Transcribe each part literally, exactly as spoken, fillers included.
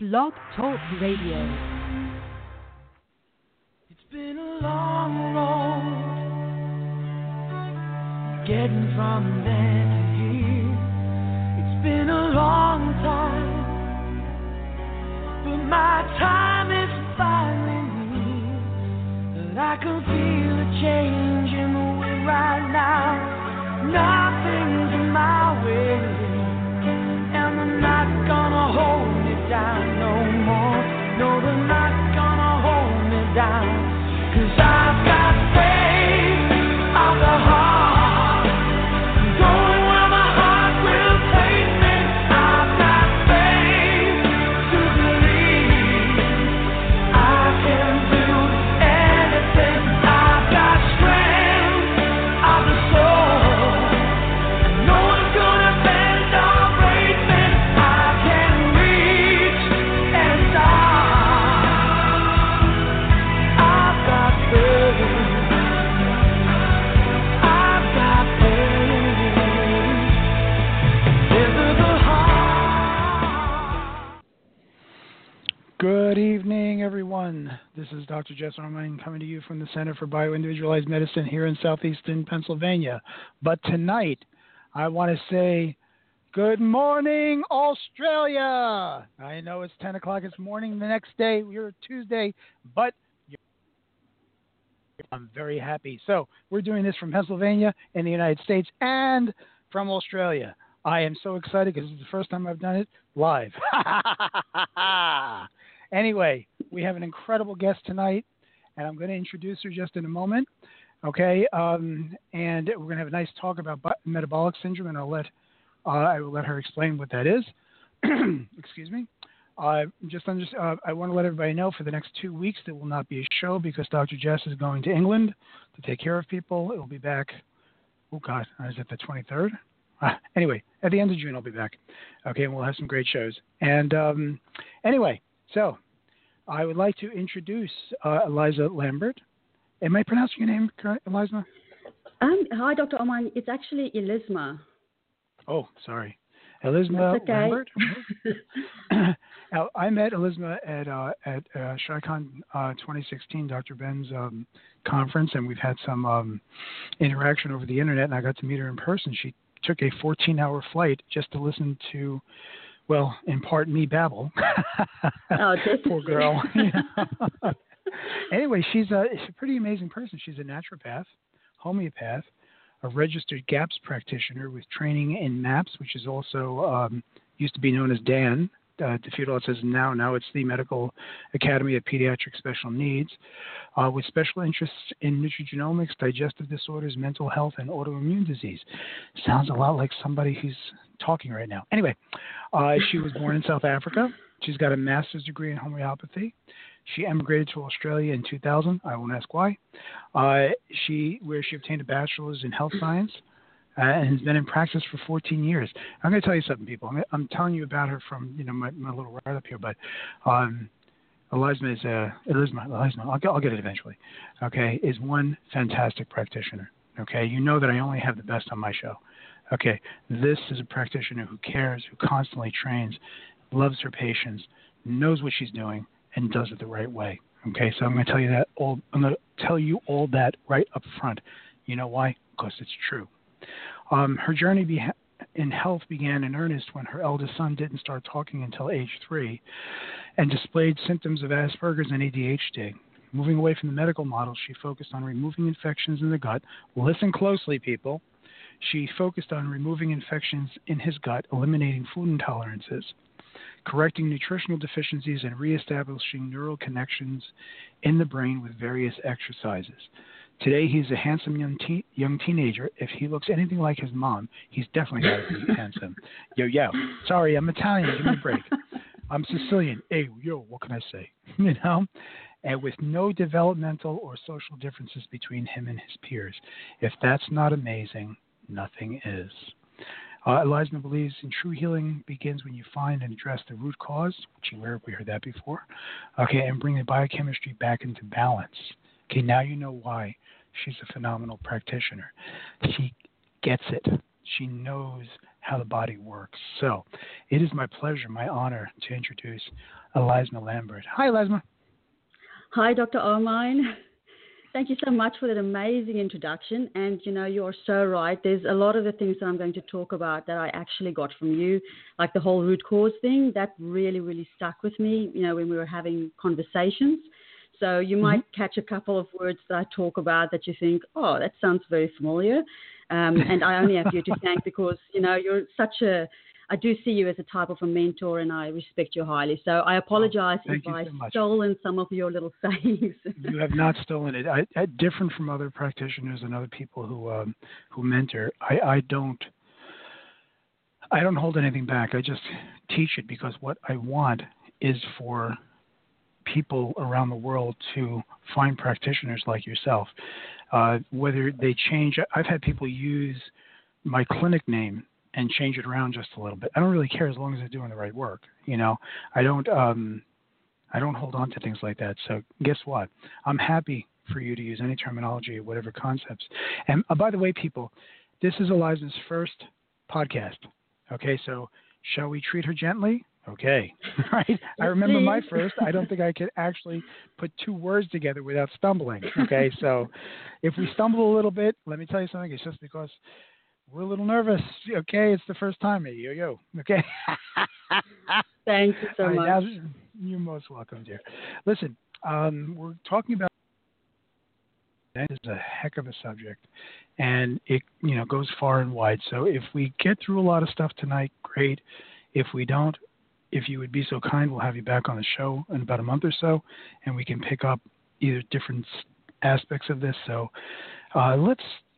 Blog Talk Radio. It's been a long road getting from there to here. It's been a long time, but my time is finally near. But I can feel a change in the wind right now. Nothing's in my way, and they're not gonna hold me down no more. No, they're not gonna hold me down, 'cause I've got faith of the heart, going where my heart will take me. I've got faith to believe I can do anything. I've got strength of the soul. No one's gonna bend or break me. I can reach and start. I've got faith. I've got faith. Into the heart. Good evening, everyone. This is Doctor Jess Armine coming to you from the Center for Bioindividualized Medicine here in southeastern Pennsylvania. But tonight, I want to say good morning, Australia. I know it's ten o'clock. It's morning the next day. We're Tuesday, but I'm very happy. So we're doing this from Pennsylvania in the United States and from Australia. I am so excited because it's the first time I've done it live. Anyway, we have an incredible guest tonight, and I'm going to introduce her just in a moment. Okay, um, and we're going to have a nice talk about bi- metabolic syndrome, and I'll let uh, I will let her explain what that is. Excuse me. Uh, just under, uh, I want to let everybody know for the next two weeks there will not be a show because Doctor Jess is going to England to take care of people. It will be back. Oh God, is it the twenty-third? Uh, anyway, at the end of June I'll be back. Okay, and we'll have some great shows. And um, anyway, so I would like to introduce uh, Eliza Lambert. Am I pronouncing your name correct, Eliza? Um, hi, Doctor Oman. It's actually Elisma. Oh, sorry. Elisma That's okay. Lambert. Now, I met Elisma at uh, at uh, ShyCon uh, twenty sixteen, Doctor Ben's um, conference, and we've had some um, interaction over the internet, and I got to meet her in person. She took a fourteen-hour flight just to listen to, well, in part, me babble. Oh, Poor girl. Anyway, she's a, she's a pretty amazing person. She's a naturopath, homeopath, a registered GAPS practitioner with training in MAPS, which is also um, used to be known as D A N. Uh, to feudal, it says now, now it's the Medical Academy of Pediatric Special Needs, uh, with special interests in nutrigenomics, digestive disorders, mental health, and autoimmune disease. Sounds a lot like somebody who's talking right now. Anyway, uh, she was born in South Africa. She's got a master's degree in homeopathy. She emigrated to Australia in two thousand. I won't ask why. Uh, she, where she obtained a bachelor's in health science uh, and has been in practice for fourteen years. I'm going to tell you something, people. I'm, I'm telling you about her from you know my, my little write up here, but um, Eliza is uh, Elisma, Elisma, I'll get, I'll get it eventually. Okay, is one fantastic practitioner. Okay, you know that I only have the best on my show. Okay, this is a practitioner who cares, who constantly trains, loves her patients, knows what she's doing, and does it the right way. Okay, so I'm going to tell you that all. I'm going to tell you all that right up front. You know why? Because it's true. Um, her journey be- in health began in earnest when her eldest son didn't start talking until age three, and displayed symptoms of Asperger's and A D H D. Moving away from the medical model, she focused on removing infections in the gut. Listen closely, people. She focused on removing infections in his gut, eliminating food intolerances, correcting nutritional deficiencies, and reestablishing neural connections in the brain with various exercises. Today, he's a handsome young, te- young teenager. If he looks anything like his mom, he's definitely got to be handsome. Yo, yo. Sorry, I'm Italian. Give me a break. I'm Sicilian. Hey, yo, what can I say? You know? And with no developmental or social differences between him and his peers. If that's not amazing, nothing is. Uh, Eliza believes in true healing begins when you find and address the root cause, which you heard, we heard that before, okay, and bring the biochemistry back into balance. Okay, now you know why she's a phenomenal practitioner. She gets it. She knows how the body works. So it is my pleasure, my honor to introduce Elizma Lambert. Hi, Elizma. Hi, Doctor Armine. Thank you so much for that amazing introduction. And, you know, you're so right. There's a lot of the things that I'm going to talk about that I actually got from you, like the whole root cause thing. That really, really stuck with me, you know, when we were having conversations. So you mm-hmm. might catch a couple of words that I talk about that you think, oh, that sounds very familiar. Um, and I only have you to thank because, you know, you're such a, I do see you as a type of a mentor and I respect you highly. So I apologize oh, if I so stolen some of your little sayings. You have not stolen it. I, I, different from other practitioners and other people who um, who mentor, I, I don't I don't hold anything back. I just teach it because what I want is for people around the world to find practitioners like yourself. Uh, whether they change, I've had people use my clinic name and change it around just a little bit. I don't really care as long as they're doing the right work. You know, I don't, um, I don't hold on to things like that. So guess what? I'm happy for you to use any terminology or whatever concepts. And uh, by the way, people, this is Elizma's first podcast. Okay, so shall we treat her gently? Okay, right. I remember my first. I don't think I could actually put two words together without stumbling. Okay, so if we stumble a little bit, let me tell you something. It's just because we're a little nervous. Okay, it's the first time. Yo, yo. Okay. Thank you so right, much. Now, you're most welcome, dear. Listen, um, we're talking about that is a heck of a subject, and it you know goes far and wide. So if we get through a lot of stuff tonight, great. If we don't, if you would be so kind, we'll have you back on the show in about a month or so, and we can pick up either different aspects of this. So uh, let's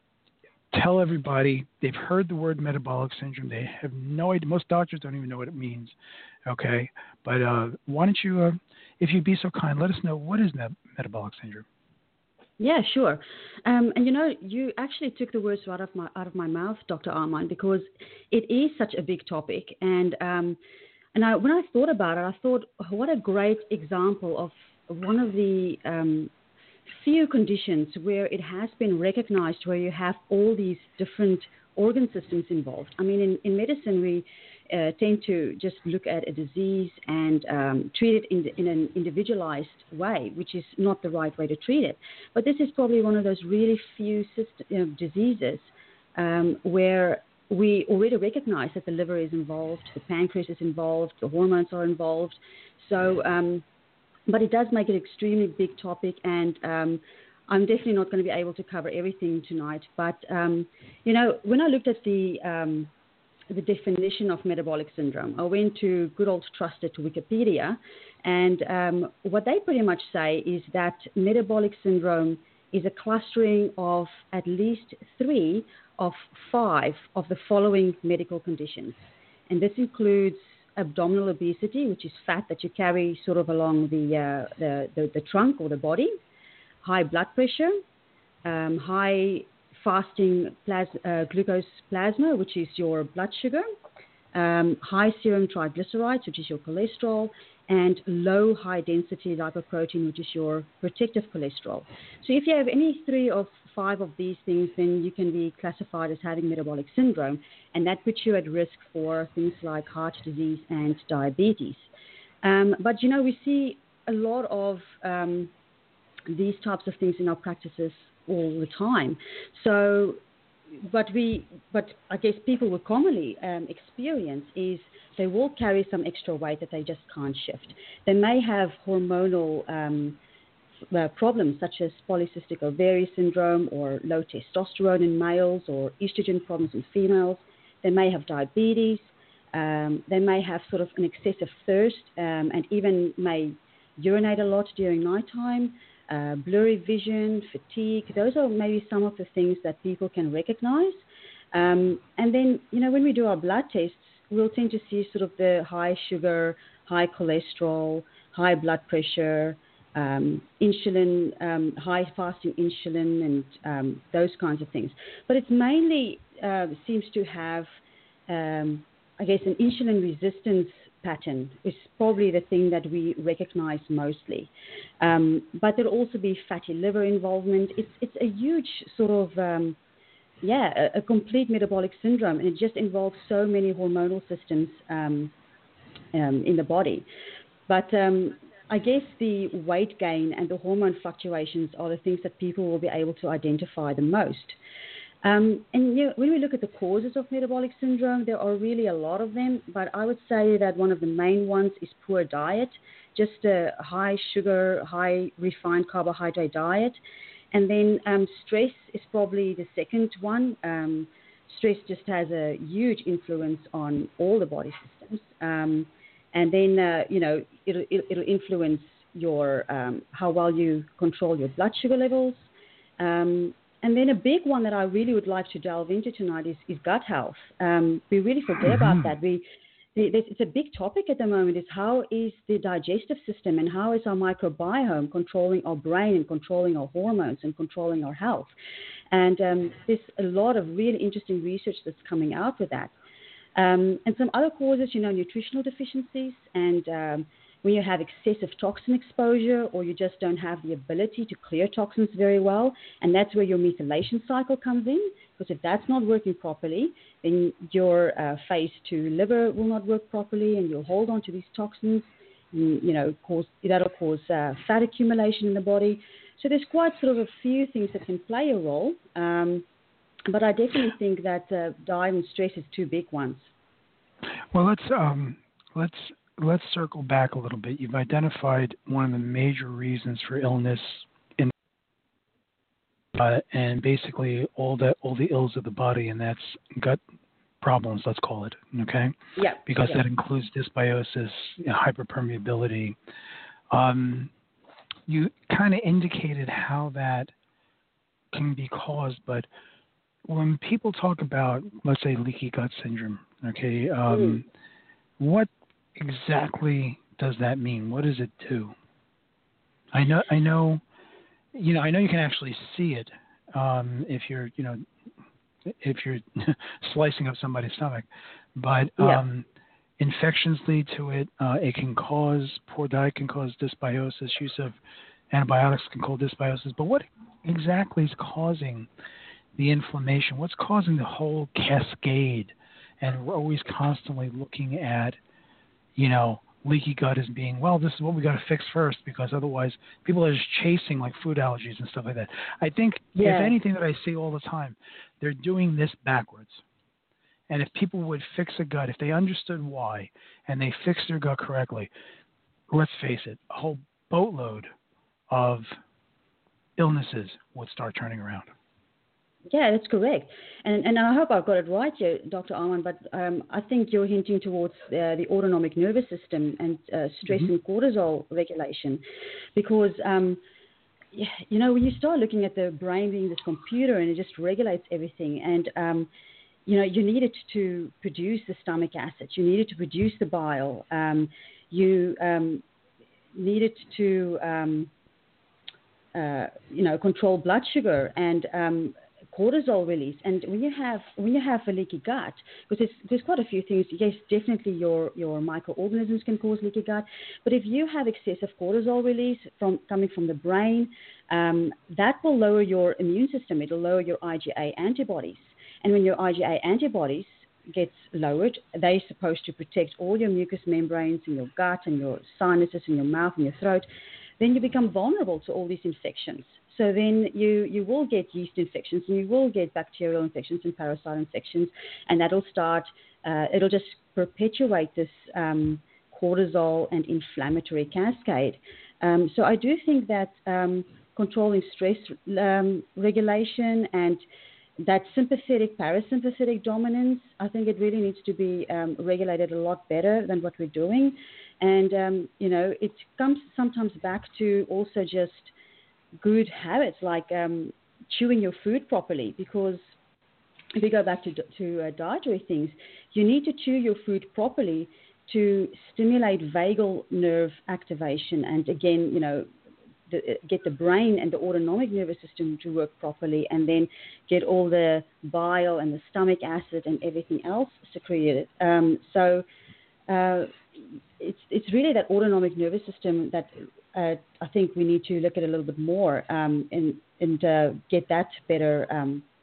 tell everybody they've heard the word metabolic syndrome. They have no idea. Most doctors don't even know what it means. Okay, but uh, why don't you, uh, if you'd be so kind, let us know what is me- metabolic syndrome. Yeah, sure. Um, and you know, you actually took the words right out of my out of my mouth, Doctor Armine, because it is such a big topic. And um, and I, when I thought about it, I thought, what a great example of one of the um, few conditions where it has been recognized, where you have all these different organ systems involved. I mean, in, in medicine, we uh, tend to just look at a disease and um, treat it in, the, in an individualized way, which is not the right way to treat it. But this is probably one of those really few system, you know, diseases um, where we already recognize that the liver is involved, the pancreas is involved, the hormones are involved. So, um, but it does make it an extremely big topic, and um, I'm definitely not going to be able to cover everything tonight. But, um, you know, when I looked at the um, the definition of metabolic syndrome, I went to good old trusted Wikipedia, and um, what they pretty much say is that metabolic syndrome is a clustering of at least three of five of the following medical conditions. And this includes abdominal obesity, which is fat that you carry sort of along the, uh, the, the, the trunk or the body, high blood pressure, um, high fasting plas- uh, glucose plasma, which is your blood sugar, um, high serum triglycerides, which is your cholesterol, and low high-density lipoprotein, which is your protective cholesterol. So if you have any three of five of these things, then you can be classified as having metabolic syndrome, and that puts you at risk for things like heart disease and diabetes. Um, but, you know, we see a lot of um, these types of things in our practices all the time. So what we, but I guess people will commonly um, experience is they will carry some extra weight that they just can't shift. They may have hormonal um, uh, problems such as polycystic ovary syndrome or low testosterone in males or estrogen problems in females. They may have diabetes. Um, they may have sort of an excessive thirst um, and even may urinate a lot during nighttime. Uh, blurry vision, fatigue, those are maybe some of the things that people can recognize. Um, and then, you know, when we do our blood tests, we'll tend to see sort of the high sugar, high cholesterol, high blood pressure, um, insulin, um, high fasting insulin, and um, those kinds of things. But it mainly uh, seems to have, um, I guess, an insulin resistance pattern is probably the thing that we recognize mostly. Um, but there'll also be fatty liver involvement. It's it's a huge sort of um, yeah, a, a complete metabolic syndrome, and it just involves so many hormonal systems um, um, in the body. But um, I guess the weight gain and the hormone fluctuations are the things that people will be able to identify the most. Um, and you know, when we look at the causes of metabolic syndrome, there are really a lot of them, but I would say that one of the main ones is poor diet, just a high sugar, high refined carbohydrate diet. And then um, stress is probably the second one. Um, stress just has a huge influence on all the body systems. Um, and then, uh, you know, it'll, it'll influence your um, how well you control your blood sugar levels. Um, And then a big one that I really would like to delve into tonight is, is gut health. Um, we really forget mm-hmm. about that. We, it's a big topic at the moment, is how is the digestive system and how is our microbiome controlling our brain and controlling our hormones and controlling our health. And um, there's a lot of really interesting research that's coming out with that. Um, and some other causes, you know, nutritional deficiencies and um, when you have excessive toxin exposure or you just don't have the ability to clear toxins very well, and that's where your methylation cycle comes in, because if that's not working properly, then your uh, phase two liver will not work properly and you'll hold on to these toxins, and, you know, cause, that'll cause uh, fat accumulation in the body. So there's quite sort of a few things that can play a role, um, but I definitely think that uh, diet and stress is two big ones. Well, let's um, let's let's circle back a little bit. You've identified one of the major reasons for illness in uh, and basically all the all the ills of the body, and that's gut problems. Let's call it, okay? Yeah. Because yeah. that includes dysbiosis, you know, hyperpermeability. Um, you kind of indicated how that can be caused, but when people talk about, let's say, leaky gut syndrome, okay, um, mm. what exactly does that mean? What does it do? I know, I know, you know, I know you can actually see it um, if you're, you know, if you're slicing up somebody's stomach, but yeah. um, infections lead to it. Uh, it can cause, poor diet can cause dysbiosis. Use of antibiotics can cause dysbiosis. But what exactly is causing the inflammation? What's causing the whole cascade? And we're always constantly looking at, you know, leaky gut as being, well, this is what we got to fix first, because otherwise people are just chasing like food allergies and stuff like that. I think yeah. if anything that I see all the time, they're doing this backwards. And if people would fix a gut, if they understood why and they fixed their gut correctly, let's face it, a whole boatload of illnesses would start turning around. Yeah, that's correct. And and I hope I've got it right here, Doctor Arman, but um, I think you're hinting towards uh, the autonomic nervous system and uh, stress mm-hmm. and cortisol regulation. Because, um, you know, when you start looking at the brain being this computer and it just regulates everything, and, um, you know, you need it to produce the stomach acids, you need it to produce the bile, um, you um, need it to, um, uh, you know, control blood sugar and um cortisol release. And when you have when you have a leaky gut, because there's, there's quite a few things. Yes, definitely your your microorganisms can cause leaky gut, but if you have excessive cortisol release from coming from the brain, um, that will lower your immune system. It'll lower your I G A antibodies, and when your I G A antibodies gets lowered, they're supposed to protect all your mucous membranes in your gut and your sinuses in your mouth and your throat. Then you become vulnerable to all these infections. So then you, you will get yeast infections and you will get bacterial infections and parasite infections, and that'll start, uh, it'll just perpetuate this um, cortisol and inflammatory cascade. Um, so I do think that um, controlling stress um, regulation and that sympathetic, parasympathetic dominance, I think it really needs to be um, regulated a lot better than what we're doing. And, um, you know, it comes sometimes back to also just good habits like um, chewing your food properly, because if you go back to, to uh, dietary things, you need to chew your food properly to stimulate vagal nerve activation and, again, you know, the, get the brain and the autonomic nervous system to work properly, and then get all the bile and the stomach acid and everything else secreted. Um, so uh, it's, it's really that autonomic nervous system that Uh, I think we need to look at a little bit more um, and, and uh, get that better um,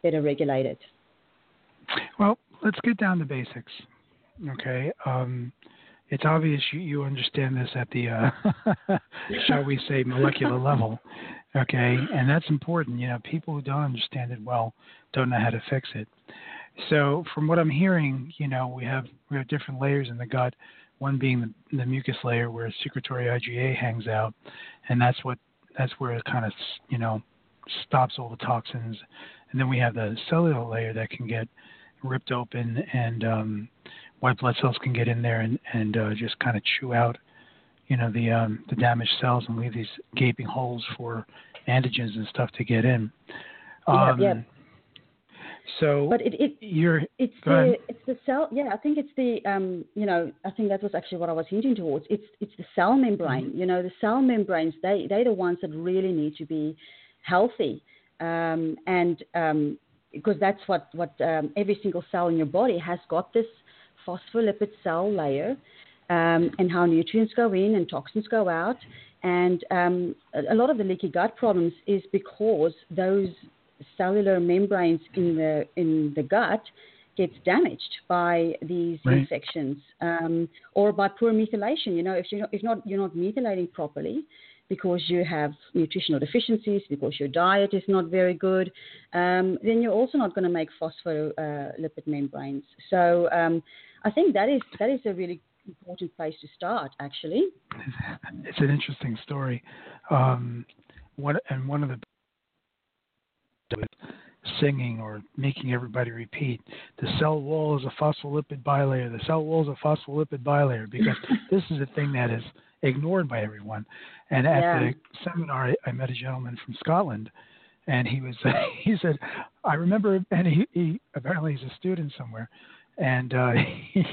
better regulated. Well, let's get down to basics. Okay. Um, it's obvious you, you understand this at the, uh, shall we say, molecular level. Okay. And that's important. You know, people who don't understand it well don't know how to fix it. So from what I'm hearing, you know, we have we have different layers in the gut, one being the, the mucus layer where secretory I G A hangs out, and that's what that's where it kind of, you know, stops all the toxins. And then we have the cellular layer that can get ripped open, and um, white blood cells can get in there and, and uh, just kind of chew out, you know, the um, the damaged cells and leave these gaping holes for antigens and stuff to get in. Um, yeah, yeah. So, but it, it you're it's go the ahead. it's the cell. Yeah, I think it's the um you know I think that was actually what I was hinting towards. It's it's the cell membrane. Mm-hmm. You know, the cell membranes, they they're the ones that really need to be healthy, um, and um, because that's what what um, every single cell in your body has got this phospholipid cell layer, um, and how nutrients go in and toxins go out, and um, a, a lot of the leaky gut problems is because those cellular membranes in the in the gut gets damaged by these right. infections, um, or by poor methylation. You know, if you're not, if not you're not methylating properly because you have nutritional deficiencies, because your diet is not very good, um, then you're also not going to make phospholipid membranes. So um, I think that is that is a really important place to start, actually. It's an interesting story. Um, one and one of the singing or making everybody repeat, the cell wall is a phospholipid bilayer, the cell wall is a phospholipid bilayer, because this is a thing that is ignored by everyone. And at yeah. the seminar, I, I met a gentleman from Scotland, and he was he said, I remember, and he, he apparently he's a student somewhere, and uh, he,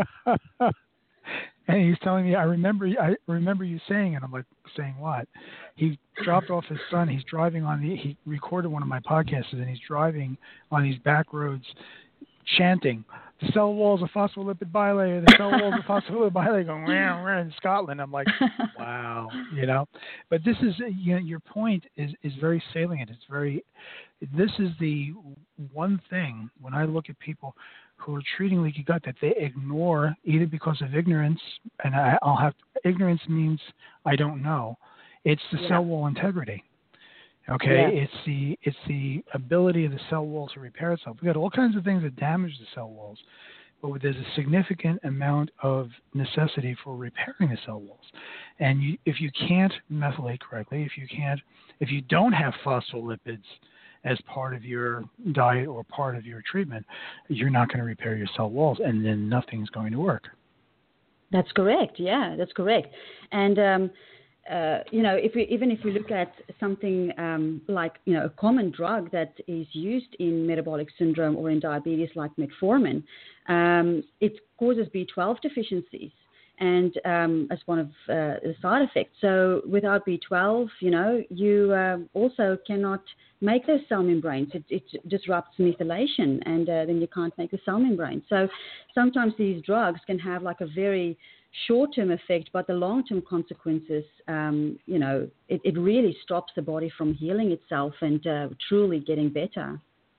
and he's telling me, I remember I remember you saying, and I'm like, saying what? He dropped off his son. He's driving on the, he recorded one of my podcasts, and he's driving on these back roads chanting, the cell wall is a phospholipid bilayer, the cell wall is a phospholipid bilayer, going, where, where in Scotland. I'm like, wow, you know. But this is, you know, your point is, is very salient. It's very, this is the one thing when I look at people who are treating leaky gut that they ignore, either because of ignorance, and I, I'll have, ignorance means I don't know. It's the yeah. cell wall integrity. Okay, yeah. it's the it's the ability of the cell wall to repair itself. We've got all kinds of things that damage the cell walls, but there's a significant amount of necessity for repairing the cell walls. And you, if you can't methylate correctly, if you can't, if you don't have phospholipids as part of your diet or part of your treatment, you're not going to repair your cell walls, and then nothing's going to work. That's correct. Yeah, that's correct. And um, Uh, you know, if we, even if we look at something um, like, you know, a common drug that is used in metabolic syndrome or in diabetes like metformin, um, it causes B twelve deficiencies and um, as one of uh, the side effects. So without B twelve, you know, you uh, also cannot make those cell membranes. It, it disrupts methylation, and uh, then you can't make the cell membrane. So sometimes these drugs can have like a very short-term effect, but the long-term consequences, um, you know, it, it really stops the body from healing itself and uh, truly getting better.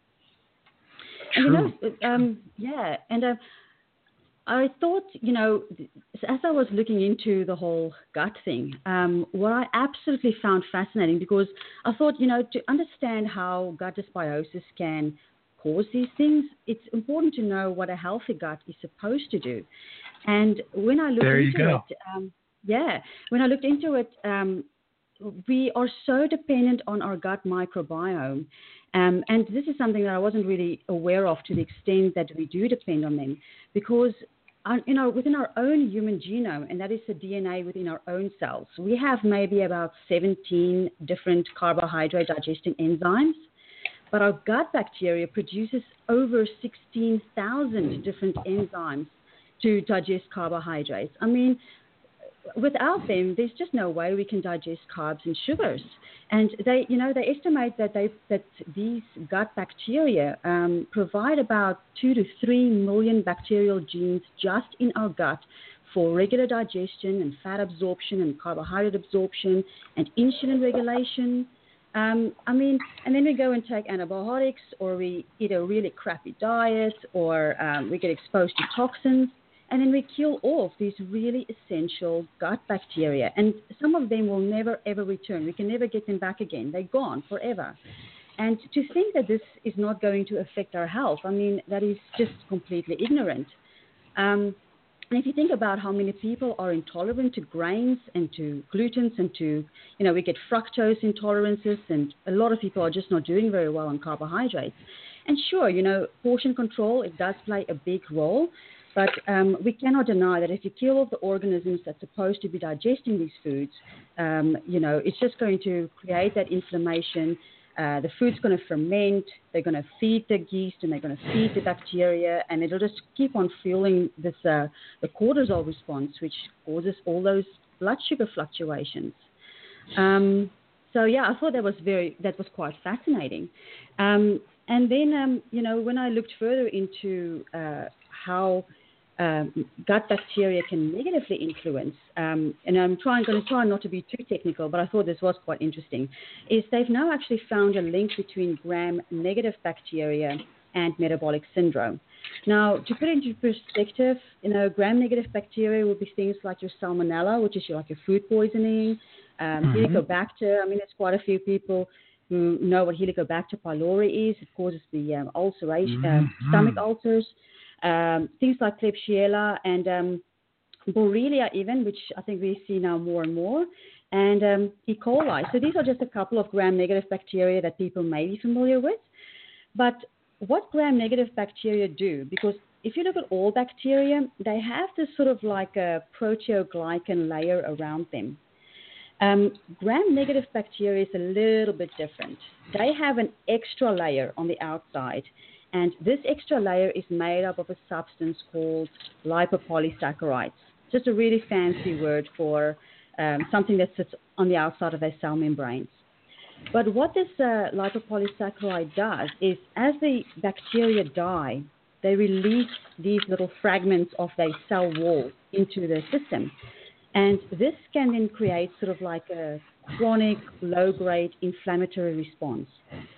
True. And, you know, um, yeah, and uh, I thought, you know, as I was looking into the whole gut thing, um, what I absolutely found fascinating, because I thought, you know, to understand how gut dysbiosis can cause these things, it's important to know what a healthy gut is supposed to do. And when I looked there you into go. it, um, yeah, when I looked into it, um, we are so dependent on our gut microbiome. Um, and this is something that I wasn't really aware of to the extent that we do depend on them, because our, you know, within our own human genome, and that is the D N A within our own cells, we have maybe about seventeen different carbohydrate digesting enzymes. But our gut bacteria produces over sixteen thousand different enzymes to digest carbohydrates. I mean, without them, there's just no way we can digest carbs and sugars. And they, you know, they estimate that they that these gut bacteria um, provide about two to three million bacterial genes just in our gut for regular digestion and fat absorption and carbohydrate absorption and insulin regulation. Um, I mean, and then we go and take antibiotics, or we eat a really crappy diet, or um, we get exposed to toxins, and then we kill off these really essential gut bacteria. And some of them will never, ever return. We can never get them back again. They're gone forever. And to think that this is not going to affect our health, I mean, that is just completely ignorant. Um, And if you think about how many people are intolerant to grains and to glutens and to, you know, we get fructose intolerances, and a lot of people are just not doing very well on carbohydrates. And sure, you know, portion control, it does play a big role, but um, we cannot deny that if you kill off the organisms that's supposed to be digesting these foods, um, you know, it's just going to create that inflammation. Uh, the food's going to ferment, they're going to feed the yeast, and they're going to feed the bacteria, and it'll just keep on fueling this uh, the cortisol response, which causes all those blood sugar fluctuations. Um, so yeah, I thought that was very that was quite fascinating. Um, and then um, you know, when I looked further into uh, how Um, gut bacteria can negatively influence, um, and I'm trying, going to try not to be too technical, but I thought this was quite interesting, is they've now actually found a link between gram-negative bacteria and metabolic syndrome. Now, to put it into perspective, you know, gram-negative bacteria would be things like your salmonella, which is your, like your food poisoning, um, mm-hmm. Helicobacter. I mean, there's quite a few people who know what Helicobacter pylori is. It causes the um, ulceration, mm-hmm. uh, stomach ulcers. Um, things like Klebsiella and um, Borrelia even, which I think we see now more and more, and um, E. coli. So these are just a couple of gram-negative bacteria that people may be familiar with. But what gram-negative bacteria do, because if you look at all bacteria, they have this sort of like a proteoglycan layer around them. Um, gram-negative bacteria is a little bit different. They have an extra layer on the outside. And this extra layer is made up of a substance called lipopolysaccharides. Just a really fancy word for um, something that sits on the outside of their cell membranes. But what this uh, lipopolysaccharide does is, as the bacteria die, they release these little fragments of their cell wall into the system. And this can then create sort of like a chronic, low-grade inflammatory response.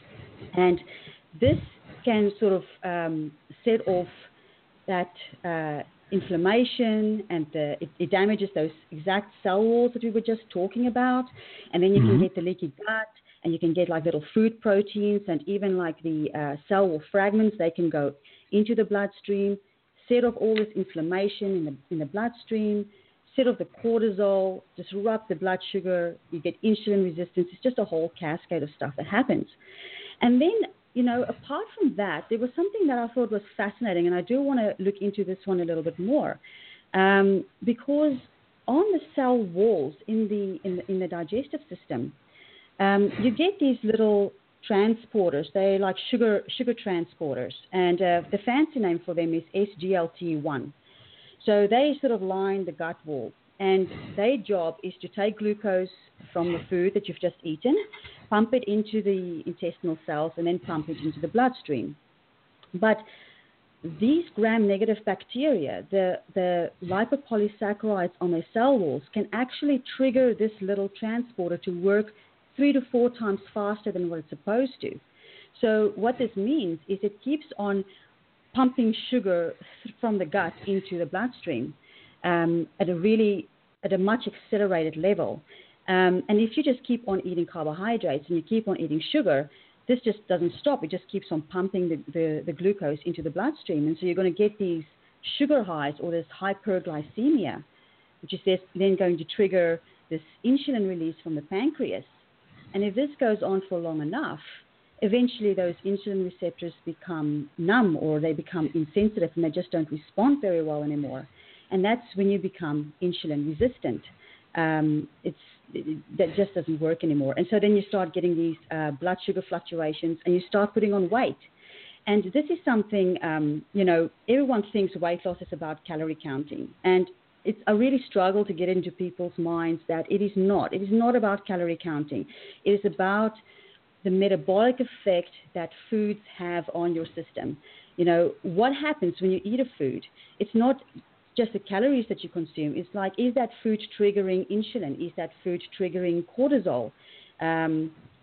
And this can sort of um, set off that uh, inflammation, and the, it, it damages those exact cell walls that we were just talking about. And then you mm-hmm. can get the leaky gut, and you can get like little food proteins, and even like the uh, cell wall fragments, they can go into the bloodstream, set off all this inflammation in the, in the bloodstream, set off the cortisol, disrupt the blood sugar, you get insulin resistance. It's just a whole cascade of stuff that happens. And then, you know, apart from that, there was something that I thought was fascinating, and I do want to look into this one a little bit more, um, because on the cell walls in the in the, in the digestive system, um, you get these little transporters. They're like sugar sugar transporters, and uh, the fancy name for them is S G L T one. So they sort of line the gut wall, and their job is to take glucose from the food that you've just eaten, pump it into the intestinal cells, and then pump it into the bloodstream. But these gram-negative bacteria, the, the lipopolysaccharides on their cell walls, can actually trigger this little transporter to work three to four times faster than what it's supposed to. So what this means is it keeps on pumping sugar from the gut into the bloodstream um, at a really, at a much accelerated level. Um, and if you just keep on eating carbohydrates and you keep on eating sugar, this just doesn't stop. It just keeps on pumping the, the, the glucose into the bloodstream. And so you're going to get these sugar highs, or this hyperglycemia, which is then going to trigger this insulin release from the pancreas. And if this goes on for long enough, eventually those insulin receptors become numb, or they become insensitive, and they just don't respond very well anymore. And that's when you become insulin resistant. Um, it's it, that just doesn't work anymore. And so then you start getting these uh, blood sugar fluctuations, and you start putting on weight. And this is something, um, you know, everyone thinks weight loss is about calorie counting. And it's, I really struggle to get into people's minds that it is not. It is not about calorie counting. It is about the metabolic effect that foods have on your system. You know, what happens when you eat a food? It's not just the calories that you consume. It's like, is that food triggering insulin? Is that food triggering cortisol? Um,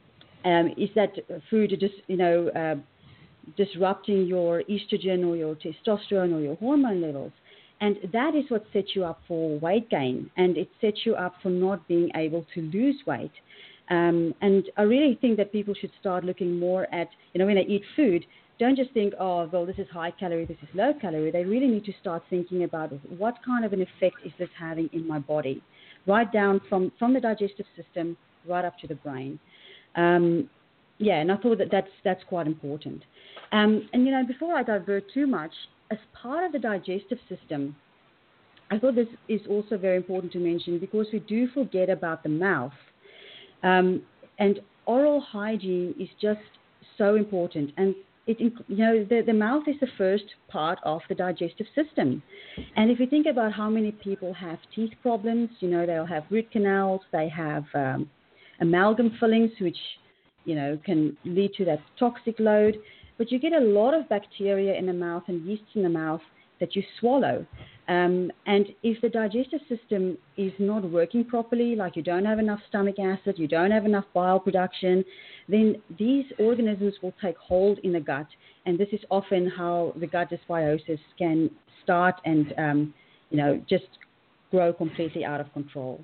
Um, is that food just, you know, uh, disrupting your estrogen or your testosterone or your hormone levels? And that is what sets you up for weight gain, and it sets you up for not being able to lose weight. Um, and I really think that people should start looking more at, you know, when they eat food, don't just think, oh, well, this is high calorie, this is low calorie. They really need to start thinking about what kind of an effect is this having in my body, right down from, from the digestive system right up to the brain. Um, yeah, and I thought that that's, that's quite important. Um, and, you know, before I divert too much, as part of the digestive system, I thought this is also very important to mention because we do forget about the mouth. Um, and oral hygiene is just so important. And, it, you know, the, the mouth is the first part of the digestive system. And if you think about how many people have teeth problems, you know, they'll have root canals, they have um, amalgam fillings, which, you know, can lead to that toxic load. But you get a lot of bacteria in the mouth and yeasts in the mouth that you swallow. Um, and if the digestive system is not working properly, like you don't have enough stomach acid, you don't have enough bile production, then these organisms will take hold in the gut. And this is often how the gut dysbiosis can start and, um, you know, just grow completely out of control.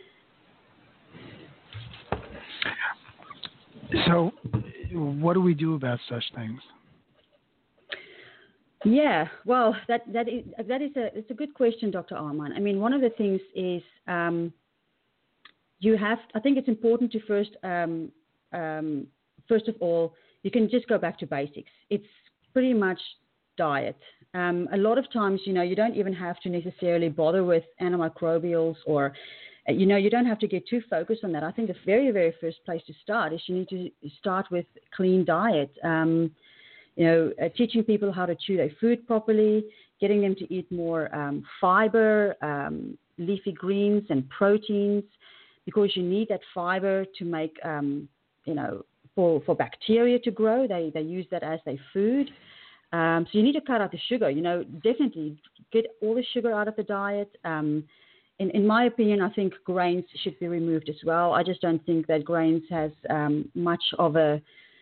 So what do we do about such things? Yeah, well, that that is that is a it's a good question, Doctor Arman. I mean, one of the things is um, you have. I think it's important to first, um, um, first of all, you can just go back to basics. It's pretty much diet. Um, a lot of times, you know, you don't even have to necessarily bother with antimicrobials or, you know, you don't have to get too focused on that. I think the very, very first place to start is you need to start with clean diet. Um, you know, uh, teaching people how to chew their food properly, getting them to eat more um, fiber, um, leafy greens and proteins, because you need that fiber to make, um, you know, for, for bacteria to grow. They, they use that as their food. Um, so you need to cut out the sugar, you know, definitely get all the sugar out of the diet. Um, In, in my opinion, I think grains should be removed as well. I just don't think that grains has um, much of a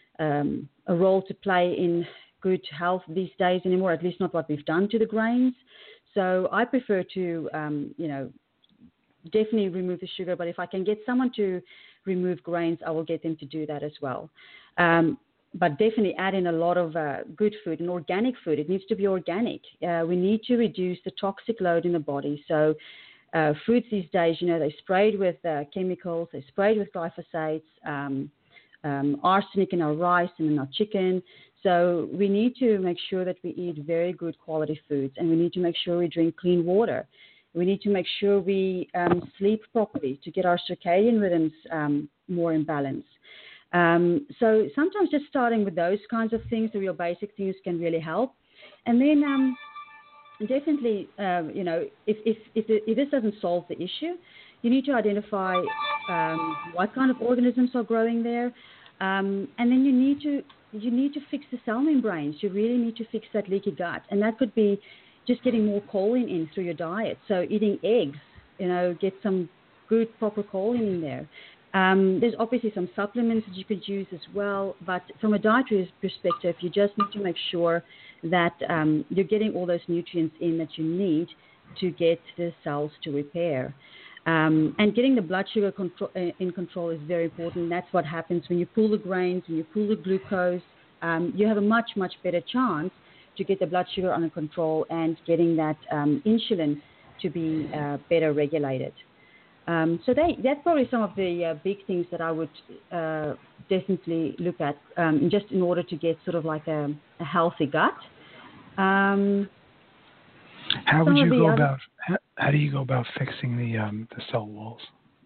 um, a role to play in good health these days anymore, at least not what we've done to the grains. So I prefer to, um, you know, definitely remove the sugar. But if I can get someone to remove grains, I will get them to do that as well. Um, but definitely add in a lot of uh, good food and organic food. It needs to be organic. Uh, we need to reduce the toxic load in the body. So Uh, fruits these days, you know, they're sprayed with uh, chemicals, they're sprayed with glyphosates, um, um, arsenic in our rice and in our chicken. So we need to make sure that we eat very good quality foods, and we need to make sure we drink clean water. We need to make sure we um, sleep properly to get our circadian rhythms um, more in balance. Um, so sometimes just starting with those kinds of things, the real basic things, can really help. And then um, definitely, um, you know, if, if, if, if this doesn't solve the issue, you need to identify um, what kind of organisms are growing there. Um, and then you need to you need to fix the cell membranes. You really need to fix that leaky gut. And that could be just getting more choline in through your diet. So eating eggs, you know, get some good, proper choline in there. Um, there's obviously some supplements that you could use as well, but from a dietary perspective, you just need to make sure that um, you're getting all those nutrients in that you need to get the cells to repair. Um, and getting the blood sugar control, in control is very important. That's what happens when you pull the grains, when you pull the glucose. Um, you have a much, much better chance to get the blood sugar under control and getting that um, insulin to be uh, better regulated. Um, so they, that's probably some of the uh, big things that I would uh, definitely look at um, just in order to get sort of like a, a healthy gut. Um, how would you go other, about, how, how do you go about fixing the, um, the cell walls?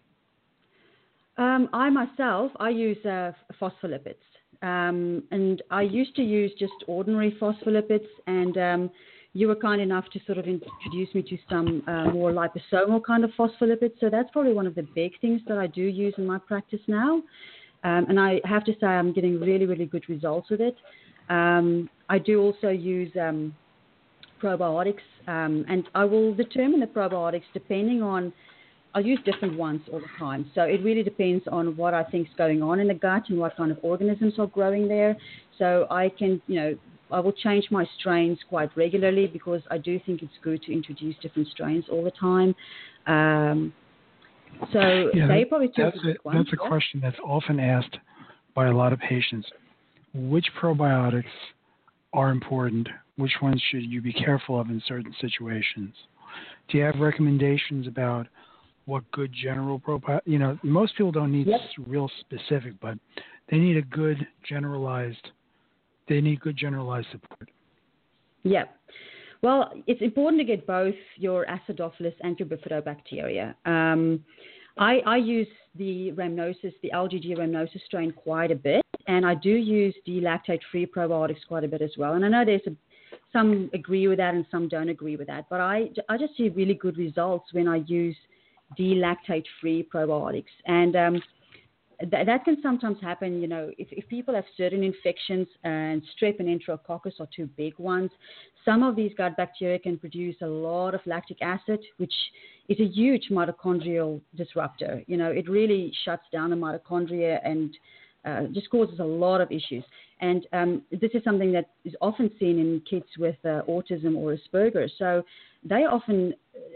Um, I myself, I use uh, phospholipids. Um, and I used to use just ordinary phospholipids, and um, you were kind enough to sort of introduce me to some uh, more liposomal kind of phospholipids. So that's probably one of the big things that I do use in my practice now. Um, and I have to say I'm getting really, really good results with it. Um, I do also use um, probiotics, um, and I will determine the probiotics depending on, I'll use different ones all the time. So it really depends on what I think is going on in the gut and what kind of organisms are growing there. So I can, you know, I will change my strains quite regularly because I do think it's good to introduce different strains all the time. Um, so yeah, they that, probably two that's a, ones. That's a yeah? question that's often asked by a lot of patients. Which probiotics are important? Which ones should you be careful of in certain situations? Do you have recommendations about what good general probiotic? You know, most people don't need Yep. real specific, but they need a good generalized. They need good generalized support. Yeah. Well, it's important to get both your Acidophilus and your Bifidobacteria. Um, I, I use the Rhamnosus, the L G G Rhamnosus strain quite a bit, and I do use the lactate-free probiotics quite a bit as well. And I know there's a, some agree with that and some don't agree with that, but I, I just see really good results when I use the lactate-free probiotics. And um, th- that can sometimes happen, you know, if, if people have certain infections, and strep and enterococcus are two big ones. Some of these gut bacteria can produce a lot of lactic acid, which is a huge mitochondrial disruptor. You know, it really shuts down the mitochondria and uh, just causes a lot of issues. And um, this is something that is often seen in kids with uh, autism or Asperger's. So they often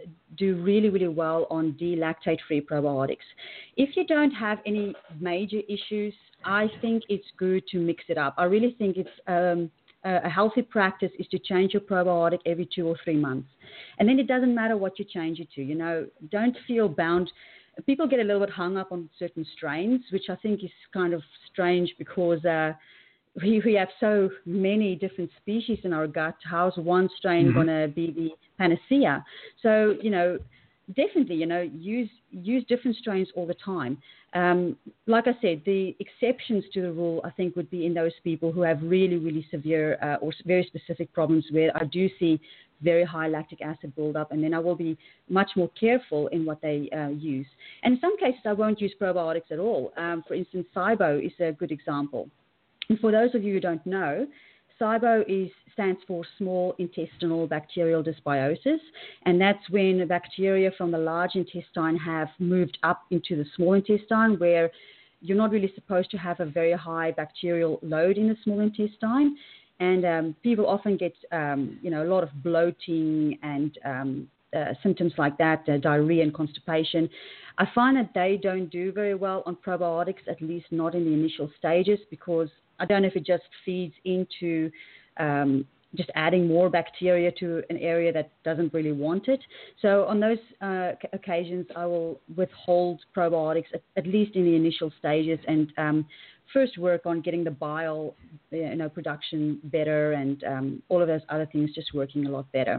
do really, really well on D-lactate-free probiotics. If you don't have any major issues, I think it's good to mix it up. I really think it's um, a healthy practice is to change your probiotic every two or three months. And then it doesn't matter what you change it to. You know, don't feel bound. People get a little bit hung up on certain strains, which I think is kind of strange because uh, we, we have so many different species in our gut. How's one strain mm-hmm. going to be the panacea? So, you know, definitely, you know, use use different strains all the time. Um, like I said, the exceptions to the rule, I think, would be in those people who have really, really severe uh, or very specific problems where I do see very high lactic acid buildup, and then I will be much more careful in what they uh, use. And in some cases, I won't use probiotics at all. Um, for instance, SIBO is a good example. And for those of you who don't know, SIBO is, stands for small intestinal bacterial dysbiosis, and that's when bacteria from the large intestine have moved up into the small intestine, where you're not really supposed to have a very high bacterial load in the small intestine. And um, people often get, um, you know, a lot of bloating and um, uh, symptoms like that, uh, diarrhea and constipation. I find that they don't do very well on probiotics, at least not in the initial stages, because I don't know if it just feeds into um, just adding more bacteria to an area that doesn't really want it. So on those uh, occasions, I will withhold probiotics, at, at least in the initial stages, and um, first work on getting the bile, you know, production better, and um, all of those other things just working a lot better.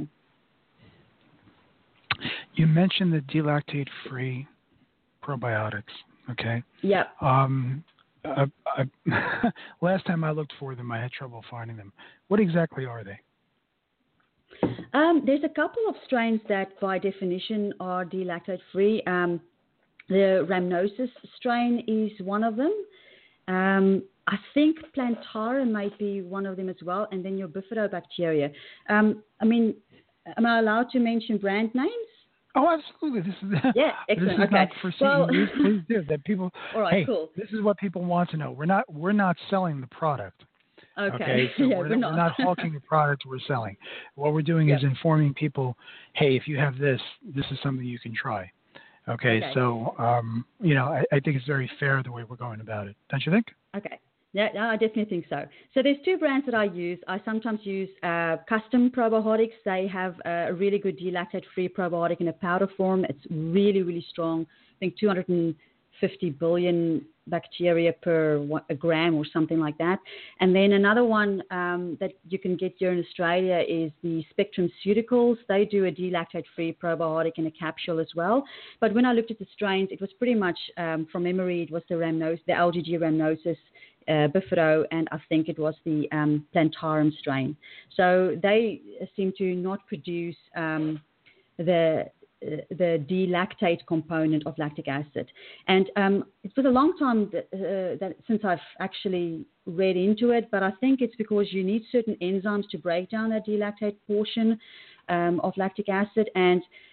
You mentioned the D-lactate-free probiotics, okay? Yeah. Um, I, I, last time I looked for them, I had trouble finding them. What exactly are they? Um, there's a couple of strains that, by definition, are D-lactate-free. Um, the Rhamnosus strain is one of them. Um, I think Plantarum might be one of them as well, and then your Bifidobacteria. Um, I mean, am I allowed to mention brand names? Oh, absolutely. This is yeah, excellent. This is okay. not for well, use. Please do that. People. All right, hey, cool. This is what people want to know. We're not. We're not selling the product. Okay. okay? So yeah, we're, we're, not. we're not hawking the product we're selling. What we're doing yep. is informing people. Hey, if you have this, this is something you can try. Okay. okay. So, um, you know, I, I think it's very fair the way we're going about it. Don't you think? Okay. Yeah, no, I definitely think so. So there's two brands that I use. I sometimes use uh, Custom Probiotics. They have a really good D-lactate-free probiotic in a powder form. It's really, really strong. I think two hundred fifty billion bacteria per one, a gram or something like that. And then another one um, that you can get here in Australia is the Spectrum Ceuticals. They do a D-lactate-free probiotic in a capsule as well. But when I looked at the strains, it was pretty much, um, from memory, it was the Rhamnosus, the L G G Rhamnosus, Uh, Bifido, and I think it was the um, Plantarum strain. So they seem to not produce um, the uh, the D-lactate component of lactic acid. And um, it was a long time that, uh, that since I've actually read into it, but I think it's because you need certain enzymes to break down that D-lactate portion um, of lactic acid. And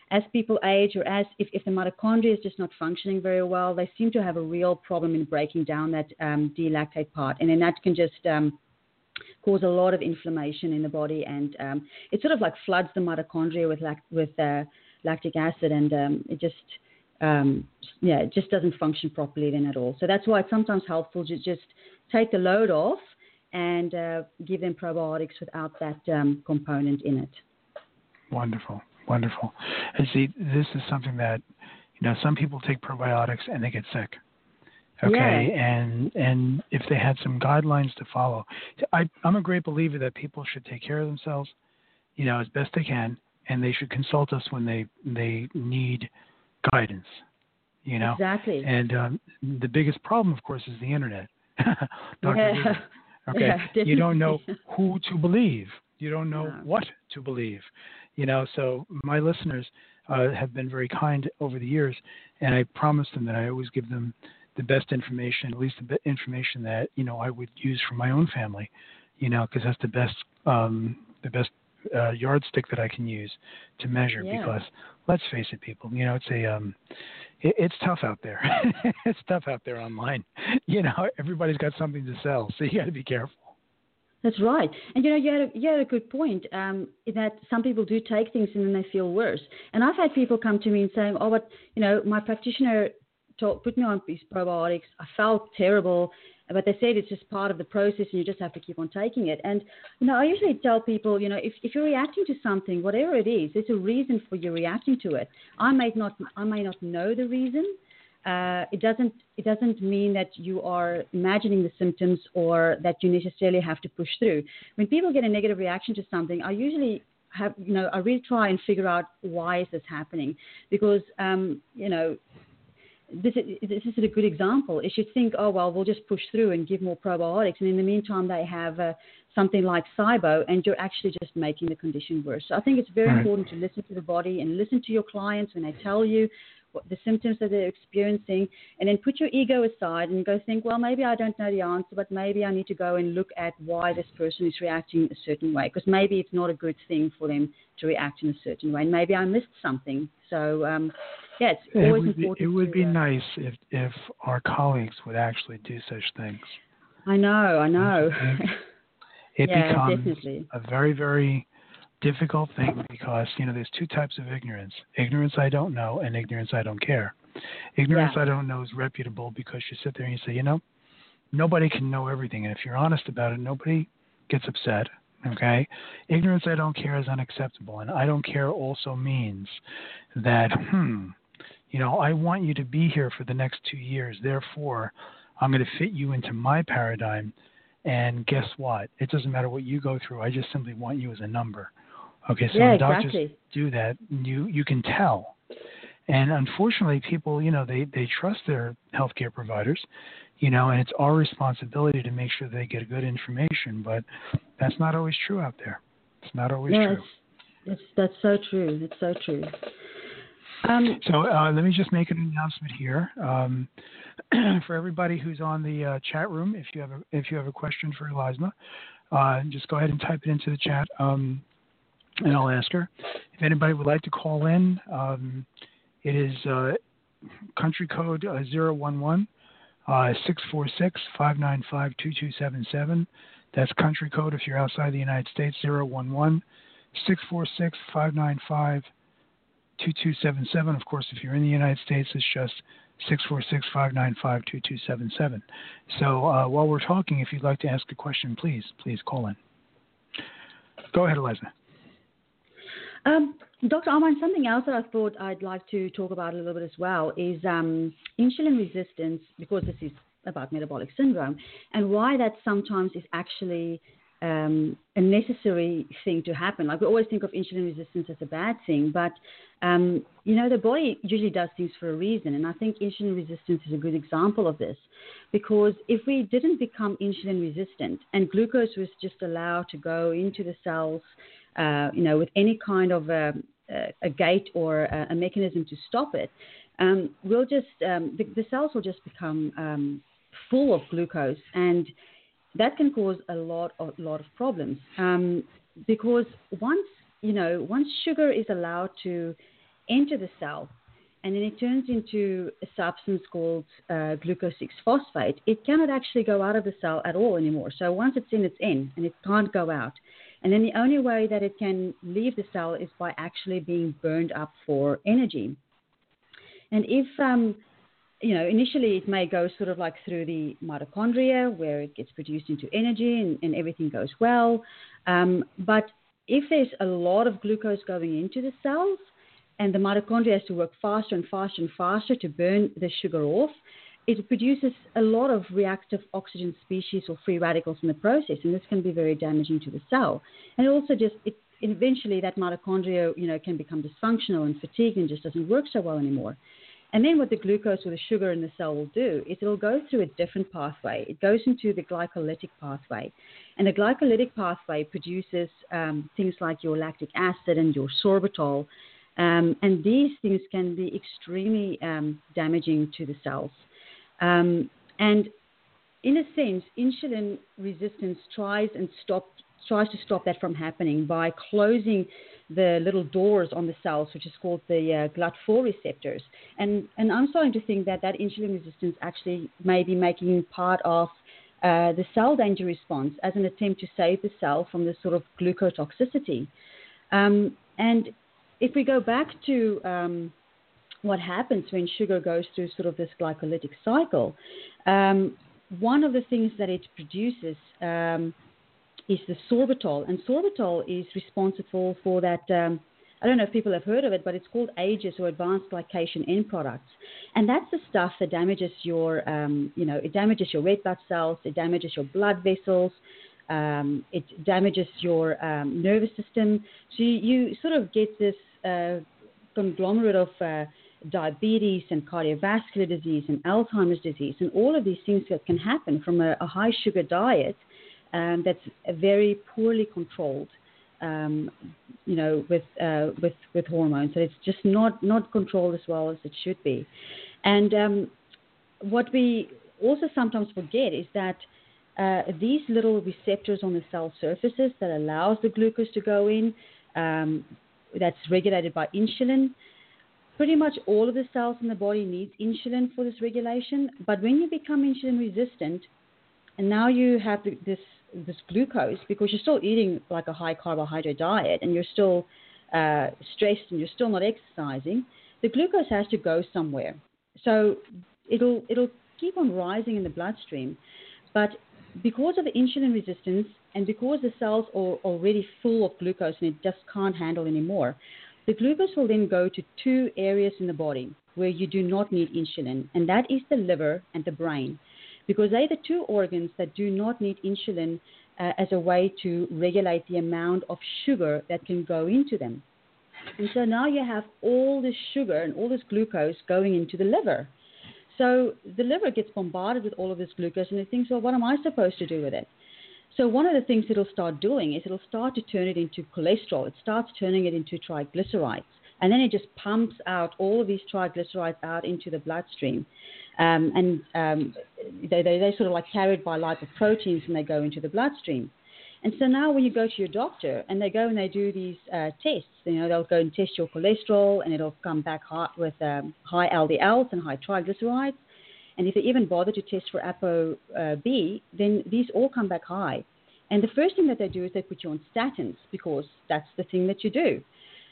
as people age or as if, if the mitochondria is just not functioning very well, they seem to have a real problem in breaking down that um, D-lactate part. And then that can just um, cause a lot of inflammation in the body. And um, it sort of like floods the mitochondria with, lac- with uh, lactic acid, and um, it just, um, yeah, it just doesn't function properly then at all. So that's why it's sometimes helpful to just take the load off and uh, give them probiotics without that um, component in it. Wonderful, wonderful. And see, this is something that, you know, some people take probiotics and they get sick. Okay, yeah. and and if they had some guidelines to follow, I, I'm a great believer that people should take care of themselves, you know, as best they can, and they should consult us when they they need guidance, you know. Exactly. And um, the biggest problem, of course, is the internet. yeah. Okay, yeah, you don't know who to believe. You don't know no. what to believe. You know, so my listeners uh, have been very kind over the years, and I promise them that I always give them the best information, at least the best information that, you know, I would use for my own family, you know, because that's the best, um, the best uh, yardstick that I can use to measure. Yeah. Because let's face it, people, you know, it's a, um, it, it's tough out there. It's tough out there online. You know, everybody's got something to sell, so you got to be careful. That's right. And, you know, you had a, you had a good point um, that some people do take things and then they feel worse. And I've had people come to me and saying, oh, but, you know, my practitioner told, put me on these probiotics. I felt terrible, but they said it's just part of the process and you just have to keep on taking it. And, you know, I usually tell people, you know, if, if you're reacting to something, whatever it is, there's a reason for you reacting to it. I may not, I may not know the reason. Uh, it doesn't it doesn't mean that you are imagining the symptoms or that you necessarily have to push through. When people get a negative reaction to something, I usually have, you know, I really try and figure out why is this happening, because, um, you know, this is, this is a good example. If you think, oh, well, we'll just push through and give more probiotics, and in the meantime they have uh, something like SIBO, and you're actually just making the condition worse. So I think it's very right. important to listen to the body and listen to your clients when they tell you what the symptoms that they're experiencing, and then put your ego aside and go think, well, maybe I don't know the answer, but maybe I need to go and look at why this person is reacting a certain way, because maybe it's not a good thing for them to react in a certain way, and maybe I missed something. So, um, yeah, it's it always would be, important. It would to, be uh, nice if, if our colleagues would actually do such things. I know, I know. It yeah, becomes definitely. a very, very difficult thing because, you know, there's two types of ignorance. Ignorance I don't know and ignorance I don't care. Ignorance yeah. I don't know is reputable because you sit there and you say, you know, nobody can know everything. And if you're honest about it, nobody gets upset. Okay? Ignorance I don't care is unacceptable. And I don't care also means that, hmm, you know, I want you to be here for the next two years. Therefore, I'm going to fit you into my paradigm. And guess what? It doesn't matter what you go through. I just simply want you as a number. Okay, so yeah, when doctors exactly. do that, you, you can tell. And unfortunately, people, you know, they, they trust their healthcare providers, you know, and it's our responsibility to make sure they get good information. But that's not always true out there. It's not always yes, true. It's, that's so true. It's so true. Um, so uh, let me just make an announcement here um, for everybody who's on the uh, chat room. If you have a, if you have a question for Elizma, uh, just go ahead and type it into the chat. Um, And I'll ask her. If anybody would like to call in, um, it is uh, country code uh, zero one one, six four six, five nine five, two two seven seven. That's country code if you're outside the United States, zero one one, six four six, five nine five, two two seven seven. Of course, if you're in the United States, it's just six four six, five nine five, two two seven seven. So uh, while we're talking, if you'd like to ask a question, please, please call in. Go ahead, Eliza. Um, Doctor Armand, something else that I thought I'd like to talk about a little bit as well is um, insulin resistance, because this is about metabolic syndrome, and why that sometimes is actually um, a necessary thing to happen. Like we always think of insulin resistance as a bad thing, but um, you know, the body usually does things for a reason, and I think insulin resistance is a good example of this, because if we didn't become insulin resistant and glucose was just allowed to go into the cells, Uh, you know, with any kind of a, a gate or a, a mechanism to stop it, um, we'll just um, the, the cells will just become um, full of glucose, and that can cause a lot of lot of problems. Um, because once you know, once sugar is allowed to enter the cell, and then it turns into a substance called uh, glucose six phosphate, it cannot actually go out of the cell at all anymore. So once it's in, it's in, and it can't go out. And then the only way that it can leave the cell is by actually being burned up for energy. And if, um, you know, initially it may go sort of like through the mitochondria where it gets produced into energy and, and everything goes well. Um, but if there's a lot of glucose going into the cells, and the mitochondria has to work faster and faster and faster to burn the sugar off, it produces a lot of reactive oxygen species or free radicals in the process, and this can be very damaging to the cell. And it also just, it, eventually that mitochondria, you know, can become dysfunctional and fatigued and just doesn't work so well anymore. And then what the glucose or the sugar in the cell will do is it'll go through a different pathway. It goes into the glycolytic pathway. And the glycolytic pathway produces um, things like your lactic acid and your sorbitol. Um, and these things can be extremely um, damaging to the cells. Um, and in a sense, insulin resistance tries and stop, tries to stop that from happening by closing the little doors on the cells, which is called the uh, G L U T four receptors. And, and I'm starting to think that that insulin resistance actually may be making part of uh, the cell danger response as an attempt to save the cell from this sort of glucotoxicity. Um, and if we go back to um, what happens when sugar goes through sort of this glycolytic cycle, um, one of the things that it produces um, is the sorbitol. And sorbitol is responsible for that, um, I don't know if people have heard of it, but it's called A G E S or advanced glycation end products. And that's the stuff that damages your, um, you know, it damages your red blood cells, it damages your blood vessels, um, it damages your um, nervous system. So you, you sort of get this uh, conglomerate of uh, diabetes and cardiovascular disease and Alzheimer's disease, and all of these things that can happen from a, a high sugar diet um, that's very poorly controlled, um, you know, with uh, with with hormones. So it's just not not controlled as well as it should be. And um, what we also sometimes forget is that uh, these little receptors on the cell surfaces that allows the glucose to go in, um, that's regulated by insulin. Pretty much all of the cells in the body needs insulin for this regulation. But when you become insulin resistant, and now you have this this glucose, because you're still eating like a high carbohydrate diet and you're still uh, stressed and you're still not exercising, the glucose has to go somewhere. So it'll it'll keep on rising in the bloodstream. But because of the insulin resistance and because the cells are already full of glucose and it just can't handle anymore, the glucose will then go to two areas in the body where you do not need insulin, and that is the liver and the brain, because they're the two organs that do not need insulin uh, as a way to regulate the amount of sugar that can go into them. And so now you have all this sugar and all this glucose going into the liver. So the liver gets bombarded with all of this glucose, and it thinks, well, what am I supposed to do with it? So one of the things it'll start doing is it'll start to turn it into cholesterol. It starts turning it into triglycerides. And then it just pumps out all of these triglycerides out into the bloodstream. Um, and um, they, they, they're sort of like carried by lipoproteins and they go into the bloodstream. And so now when you go to your doctor and they go and they do these uh, tests, you know, they'll go and test your cholesterol and it'll come back hot with um, high L D Ls and high triglycerides. And if they even bother to test for A P O B, then these all come back high. And the first thing that they do is they put you on statins, because that's the thing that you do.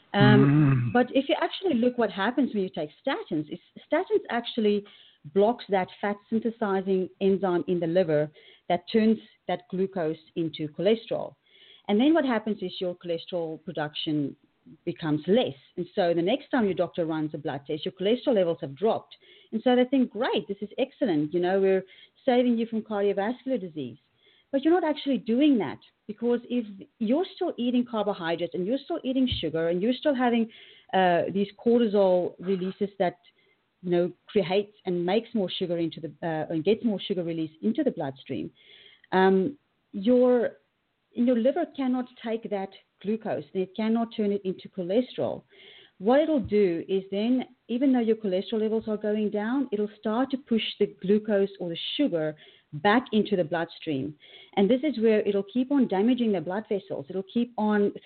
Um, mm. But if you actually look what happens when you take statins, is statins actually blocks that fat synthesizing enzyme in the liver that turns that glucose into cholesterol. And then what happens is your cholesterol production becomes less. And so the next time your doctor runs a blood test, your cholesterol levels have dropped. And so they think, great, this is excellent. You know, we're saving you from cardiovascular disease. But you're not actually doing that, because if you're still eating carbohydrates and you're still eating sugar and you're still having uh, these cortisol releases that, you know, creates and makes more sugar into the uh, and gets more sugar release into the bloodstream, um, your your liver cannot take that glucose and it cannot turn it into cholesterol. What it'll do is then, even though your cholesterol levels are going down, it'll start to push the glucose or the sugar back into the bloodstream. And this is where it'll keep on damaging the blood vessels. It'll keep on, through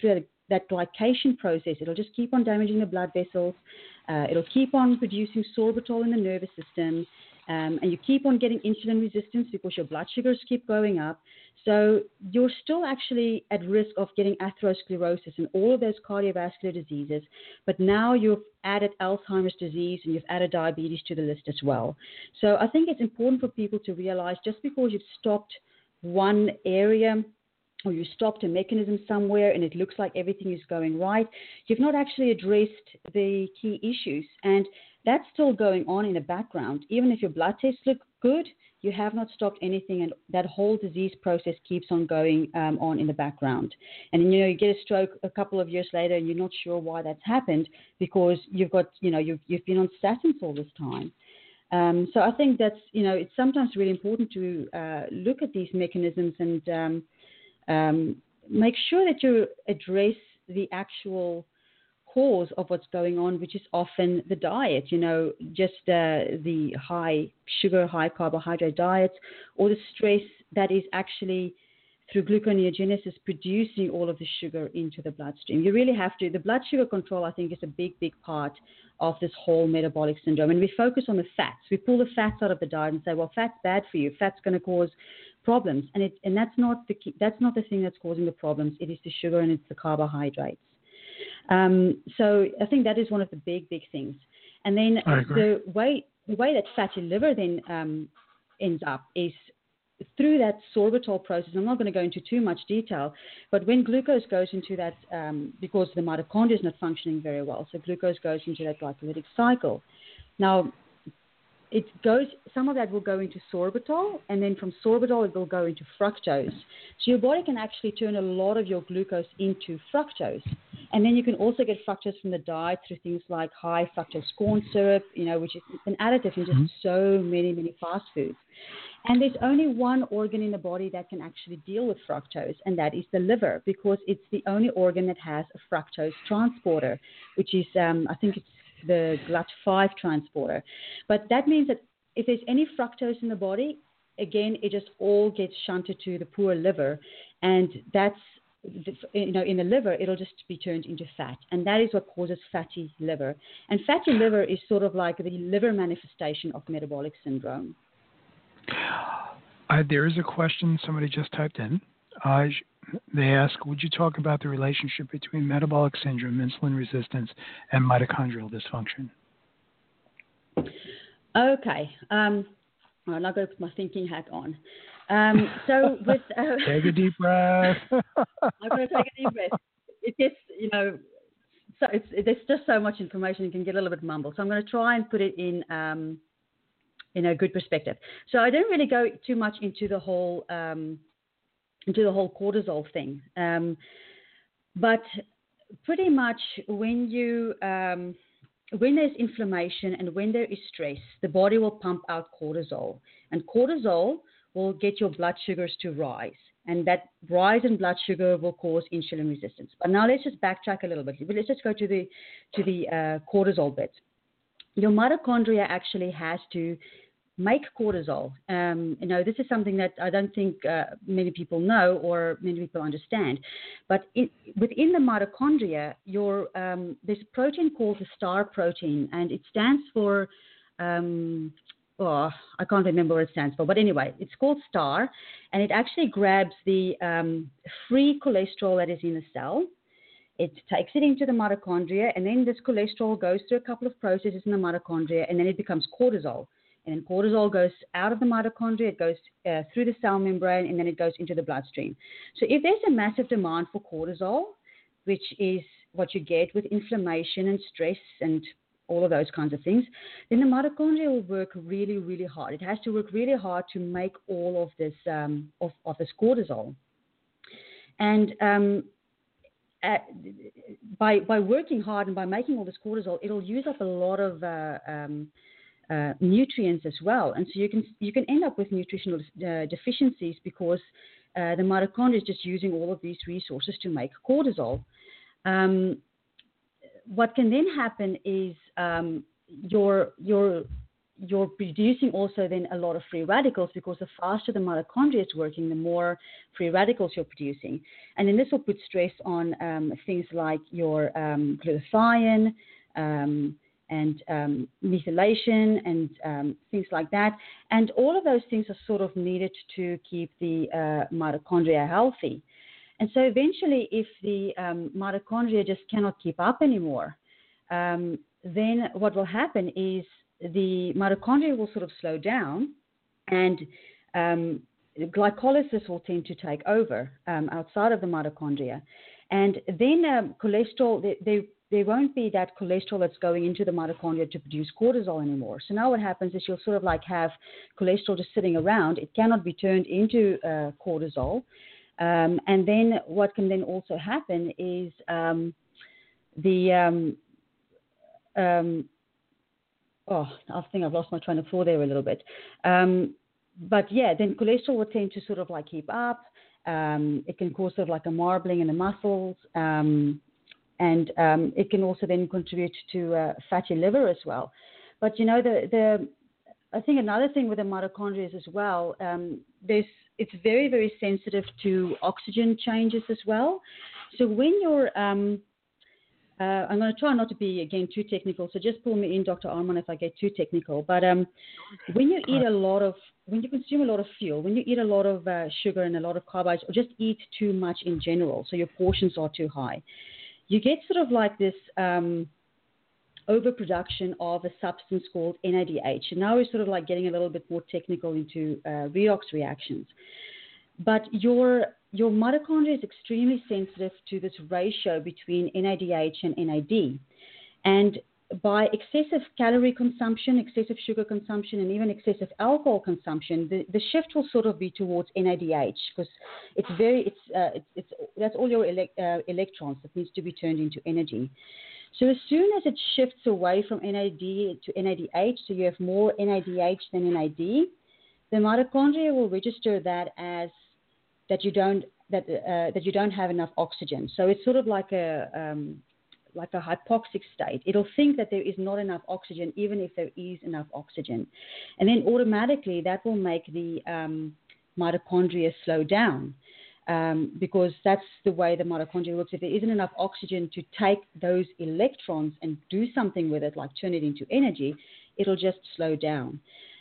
that glycation process, it'll just keep on damaging the blood vessels. Uh, it'll keep on producing sorbitol in the nervous system. Um, and you keep on getting insulin resistance because your blood sugars keep going up. So you're still actually at risk of getting atherosclerosis and all of those cardiovascular diseases. But now you've added Alzheimer's disease and you've added diabetes to the list as well. So I think it's important for people to realize just because you've stopped one area or you stopped a mechanism somewhere and it looks like everything is going right, you've not actually addressed the key issues. And that's still going on in the background. Even if your blood tests look good, you have not stopped anything, and that whole disease process keeps on going um, on in the background. And, you know, you get a stroke a couple of years later and you're not sure why that's happened because you've got, you know, you've, you've been on statins all this time. Um, so I think that's, you know, it's sometimes really important to uh, look at these mechanisms and um, um, make sure that you address the actual cause of what's going on, which is often the diet, you know, just uh, the high sugar, high carbohydrate diets, or the stress that is actually through gluconeogenesis producing all of the sugar into the bloodstream. You really have to, the blood sugar control, I think, is a big, big part of this whole metabolic syndrome. And we focus on the fats. We pull the fats out of the diet and say, well, fat's bad for you. Fat's going to cause problems. And it, and that's not the key, that's not the thing that's causing the problems. It is the sugar and it's the carbohydrates. Um, so I think that is one of the big, big things. And then the way the way that fatty liver then um, ends up is through that sorbitol process. I'm not going to go into too much detail, but when glucose goes into that, um, because the mitochondria is not functioning very well, so glucose goes into that glycolytic cycle. Now, it goes, some of that will go into sorbitol, and then from sorbitol it will go into fructose. So your body can actually turn a lot of your glucose into fructose. And then you can also get fructose from the diet through things like high fructose corn syrup, you know, which is an additive in just mm-hmm. so many, many fast foods. And there's only one organ in the body that can actually deal with fructose, and that is the liver, because it's the only organ that has a fructose transporter, which is, um, I think it's the G L U T five transporter. But that means that if there's any fructose in the body, again, it just all gets shunted to the poor liver, and that's, you know, in the liver, it'll just be turned into fat, and that is what causes fatty liver. And fatty liver is sort of like the liver manifestation of metabolic syndrome. Uh, there is a question somebody just typed in. Uh, they ask, would you talk about the relationship between metabolic syndrome, insulin resistance, and mitochondrial dysfunction? Okay. Um, well, I'm not going to put my thinking hat on. Um, so with uh, take a deep breath. I'm going to take a deep breath. It gets, you know, so it's, it, there's just so much information, you can get a little bit mumbled. So I'm going to try and put it in um, in a good perspective. So I didn't really go too much into the whole um, into the whole cortisol thing, um, but pretty much when you um, when there's inflammation and when there is stress, the body will pump out cortisol, and cortisol will get your blood sugars to rise, and that rise in blood sugar will cause insulin resistance. But now let's just backtrack a little bit. Let's just go to the to the uh, cortisol bit. Your mitochondria actually has to make cortisol. Um, you know, this is something that I don't think uh, many people know or many people understand. But it, within the mitochondria, your um, there's a protein called the STAR protein, and it stands for um, oh, I can't remember what it stands for, but anyway, it's called STAR, and it actually grabs the um, free cholesterol that is in the cell. It takes it into the mitochondria, and then this cholesterol goes through a couple of processes in the mitochondria, and then it becomes cortisol. And then cortisol goes out of the mitochondria, it goes uh, through the cell membrane, and then it goes into the bloodstream. So if there's a massive demand for cortisol, which is what you get with inflammation and stress and all of those kinds of things, then the mitochondria will work really, really hard. It has to work really hard to make all of this um, of, of this cortisol. And um, at, by by working hard and by making all this cortisol, it'll use up a lot of uh, um, uh, nutrients as well. And so you can you can end up with nutritional uh, deficiencies because uh, the mitochondria is just using all of these resources to make cortisol. Um, what can then happen is um, your your you're producing also then a lot of free radicals, because the faster the mitochondria is working, the more free radicals you're producing. And then this will put stress on um, things like your um, glutathione um, and um, methylation and um, things like that. And all of those things are sort of needed to keep the uh, mitochondria healthy. And so eventually, if the um, mitochondria just cannot keep up anymore, um, then what will happen is the mitochondria will sort of slow down, and um, glycolysis will tend to take over um, outside of the mitochondria. And then um, cholesterol, they, they, there won't be that cholesterol that's going into the mitochondria to produce cortisol anymore. So now what happens is you'll sort of like have cholesterol just sitting around. It cannot be turned into uh, cortisol. Um, and then what can then also happen is um, the, um, um, oh, I think I've lost my train of thought there a little bit. Um, but yeah, then cholesterol will tend to sort of like keep up. Um, it can cause sort of like a marbling in the muscles. Um, and um, it can also then contribute to uh, fatty liver as well. But, you know, the, the I think another thing with the mitochondria is as well, um, there's, it's very, very sensitive to oxygen changes as well. So when you're, um, uh, I'm going to try not to be, again, too technical, so just pull me in, Doctor Arman, if I get too technical. But um, when you eat a lot of, when you consume a lot of fuel, when you eat a lot of uh, sugar and a lot of carbohydrates, or just eat too much in general, so your portions are too high, you get sort of like this um, overproduction of a substance called N A D H. And now we're sort of like getting a little bit more technical into uh, redox reactions. But your your mitochondria is extremely sensitive to this ratio between N A D H and N A D. And by excessive calorie consumption, excessive sugar consumption, and even excessive alcohol consumption, the, the shift will sort of be towards N A D H, because it's very, it's, uh, it's, it's that's all your ele- uh, electrons that needs to be turned into energy. So as soon as it shifts away from N A D to N A D H, so you have more N A D H than N A D, the mitochondria will register that as that you don't that uh, that you don't have enough oxygen. So it's sort of like a um, like a hypoxic state. It'll think that there is not enough oxygen, even if there is enough oxygen, and then automatically that will make the um, mitochondria slow down. Um, because that's the way the mitochondria works. If there isn't enough oxygen to take those electrons and do something with it, like turn it into energy, it'll just slow down.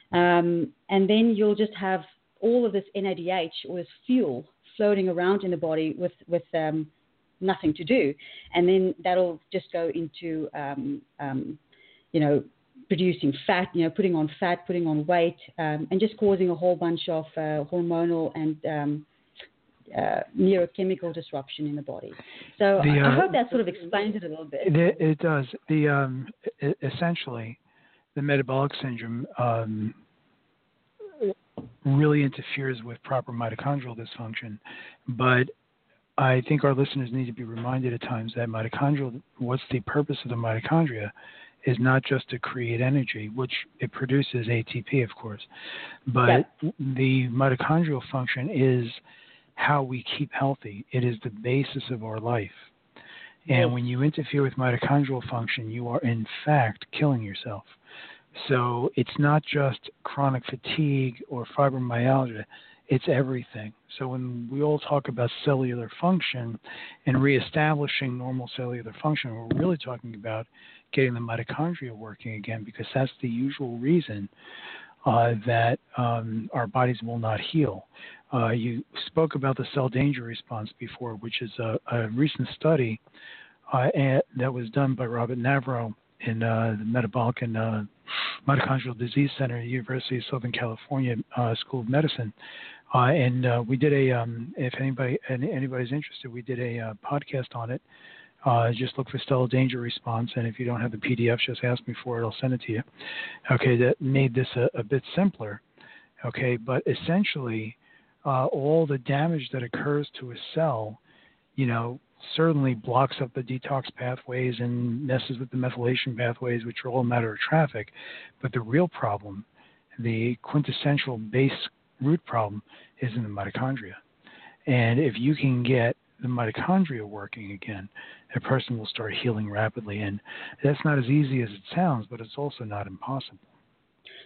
Um, and then you'll just have all of this N A D H, or this fuel, floating around in the body with, with um, nothing to do. And then that'll just go into, um, um, you know, producing fat, you know, putting on fat, putting on weight, um, and just causing a whole bunch of uh, hormonal and um, Uh, neurochemical disruption in the body. So the, uh, I hope that sort of explains it a little bit. It, it does. The um, it, essentially, the metabolic syndrome um, really interferes with proper mitochondrial dysfunction. But I think our listeners need to be reminded at times that mitochondrial, what's the purpose of the mitochondria, is not just to create energy, which it produces A T P, of course, but yeah. the mitochondrial function is how we keep healthy. It is the basis of our life. And when you interfere with mitochondrial function, you are in fact killing yourself. So it's not just chronic fatigue or fibromyalgia, it's everything. So when we all talk about cellular function and reestablishing normal cellular function, we're really talking about getting the mitochondria working again, because that's the usual reason uh, that um, our bodies will not heal. Uh, you spoke about the cell danger response before, which is a, a recent study uh, that was done by Robert Navarro in uh, the Metabolic and uh, Mitochondrial Disease Center at the University of Southern California uh, School of Medicine. Uh, and uh, we did a, um, if anybody anybody's interested, we did a uh, podcast on it. Uh, just look for cell danger response, and if you don't have the P D F, just ask me for it. I'll send it to you. Okay, that made this a, a bit simpler. Okay, but essentially, Uh, all the damage that occurs to a cell, you know, certainly blocks up the detox pathways and messes with the methylation pathways, which are all a matter of traffic. But the real problem, the quintessential base root problem, is in the mitochondria. And if you can get the mitochondria working again, a person will start healing rapidly. And that's not as easy as it sounds, but it's also not impossible.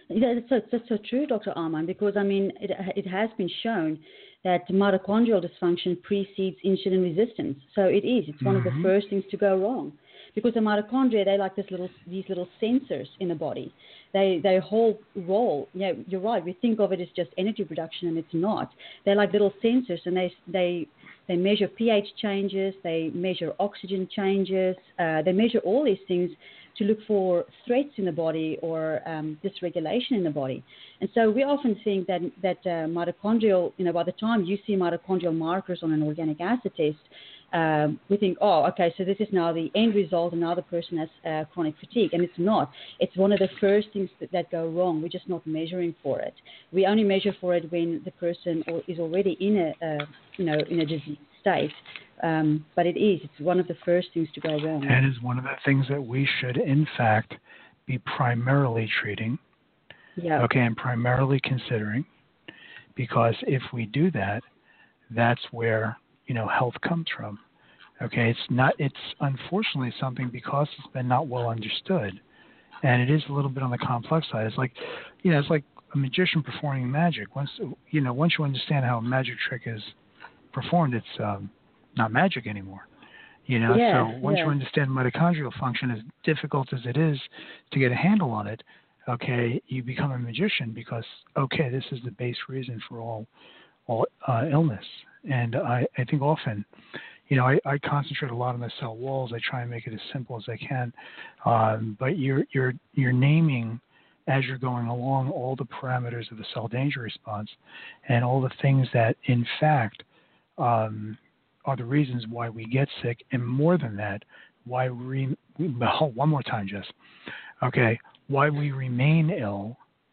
Yeah, that's so, that's so true, Doctor Arman, because, I mean, it, it has been shown that mitochondrial dysfunction precedes insulin resistance. So it is. It's one mm-hmm. of the first things to go wrong. Because the mitochondria, they're like this little, these little sensors in the body. They, their whole role, you know, you're right, we think of it as just energy production, and it's not. They're like little sensors, and they, they, they measure pH changes, they measure oxygen changes, uh, they measure all these things to look for threats in the body or um, dysregulation in the body. And so we often think that, that uh, mitochondrial, you know, by the time you see mitochondrial markers on an organic acid test, Um, we think, oh, okay, so this is now the end result, and now the person has uh, chronic fatigue, and it's not. It's one of the first things that, that go wrong. We're just not measuring for it. We only measure for it when the person or, is already in a, uh, you know, in a disease state. Um, but it is. It's one of the first things to go wrong. That is one of the things that we should, in fact, be primarily treating. Yeah. Okay, and primarily considering, because if we do that, that's where, you know, health comes from. Okay, it's not, it's unfortunately something, because it's been not well understood, and it is a little bit on the complex side. It's like, you know, it's like a magician performing magic. Once, you know, once you understand how a magic trick is performed, it's um, not magic anymore. You know, yeah, so once yeah. you understand mitochondrial function, as difficult as it is to get a handle on it, okay, you become a magician, because, okay, this is the base reason for all, all uh, illness. And I, I think often, you know, I, I concentrate a lot on the cell walls. I try and make it as simple as I can. Um, but you're, you're, you're naming, as you're going along, all the parameters of the cell danger response and all the things that, in fact, um, are the reasons why we get sick. And more than that, why we, oh, one more time, Jess. Okay, why we remain ill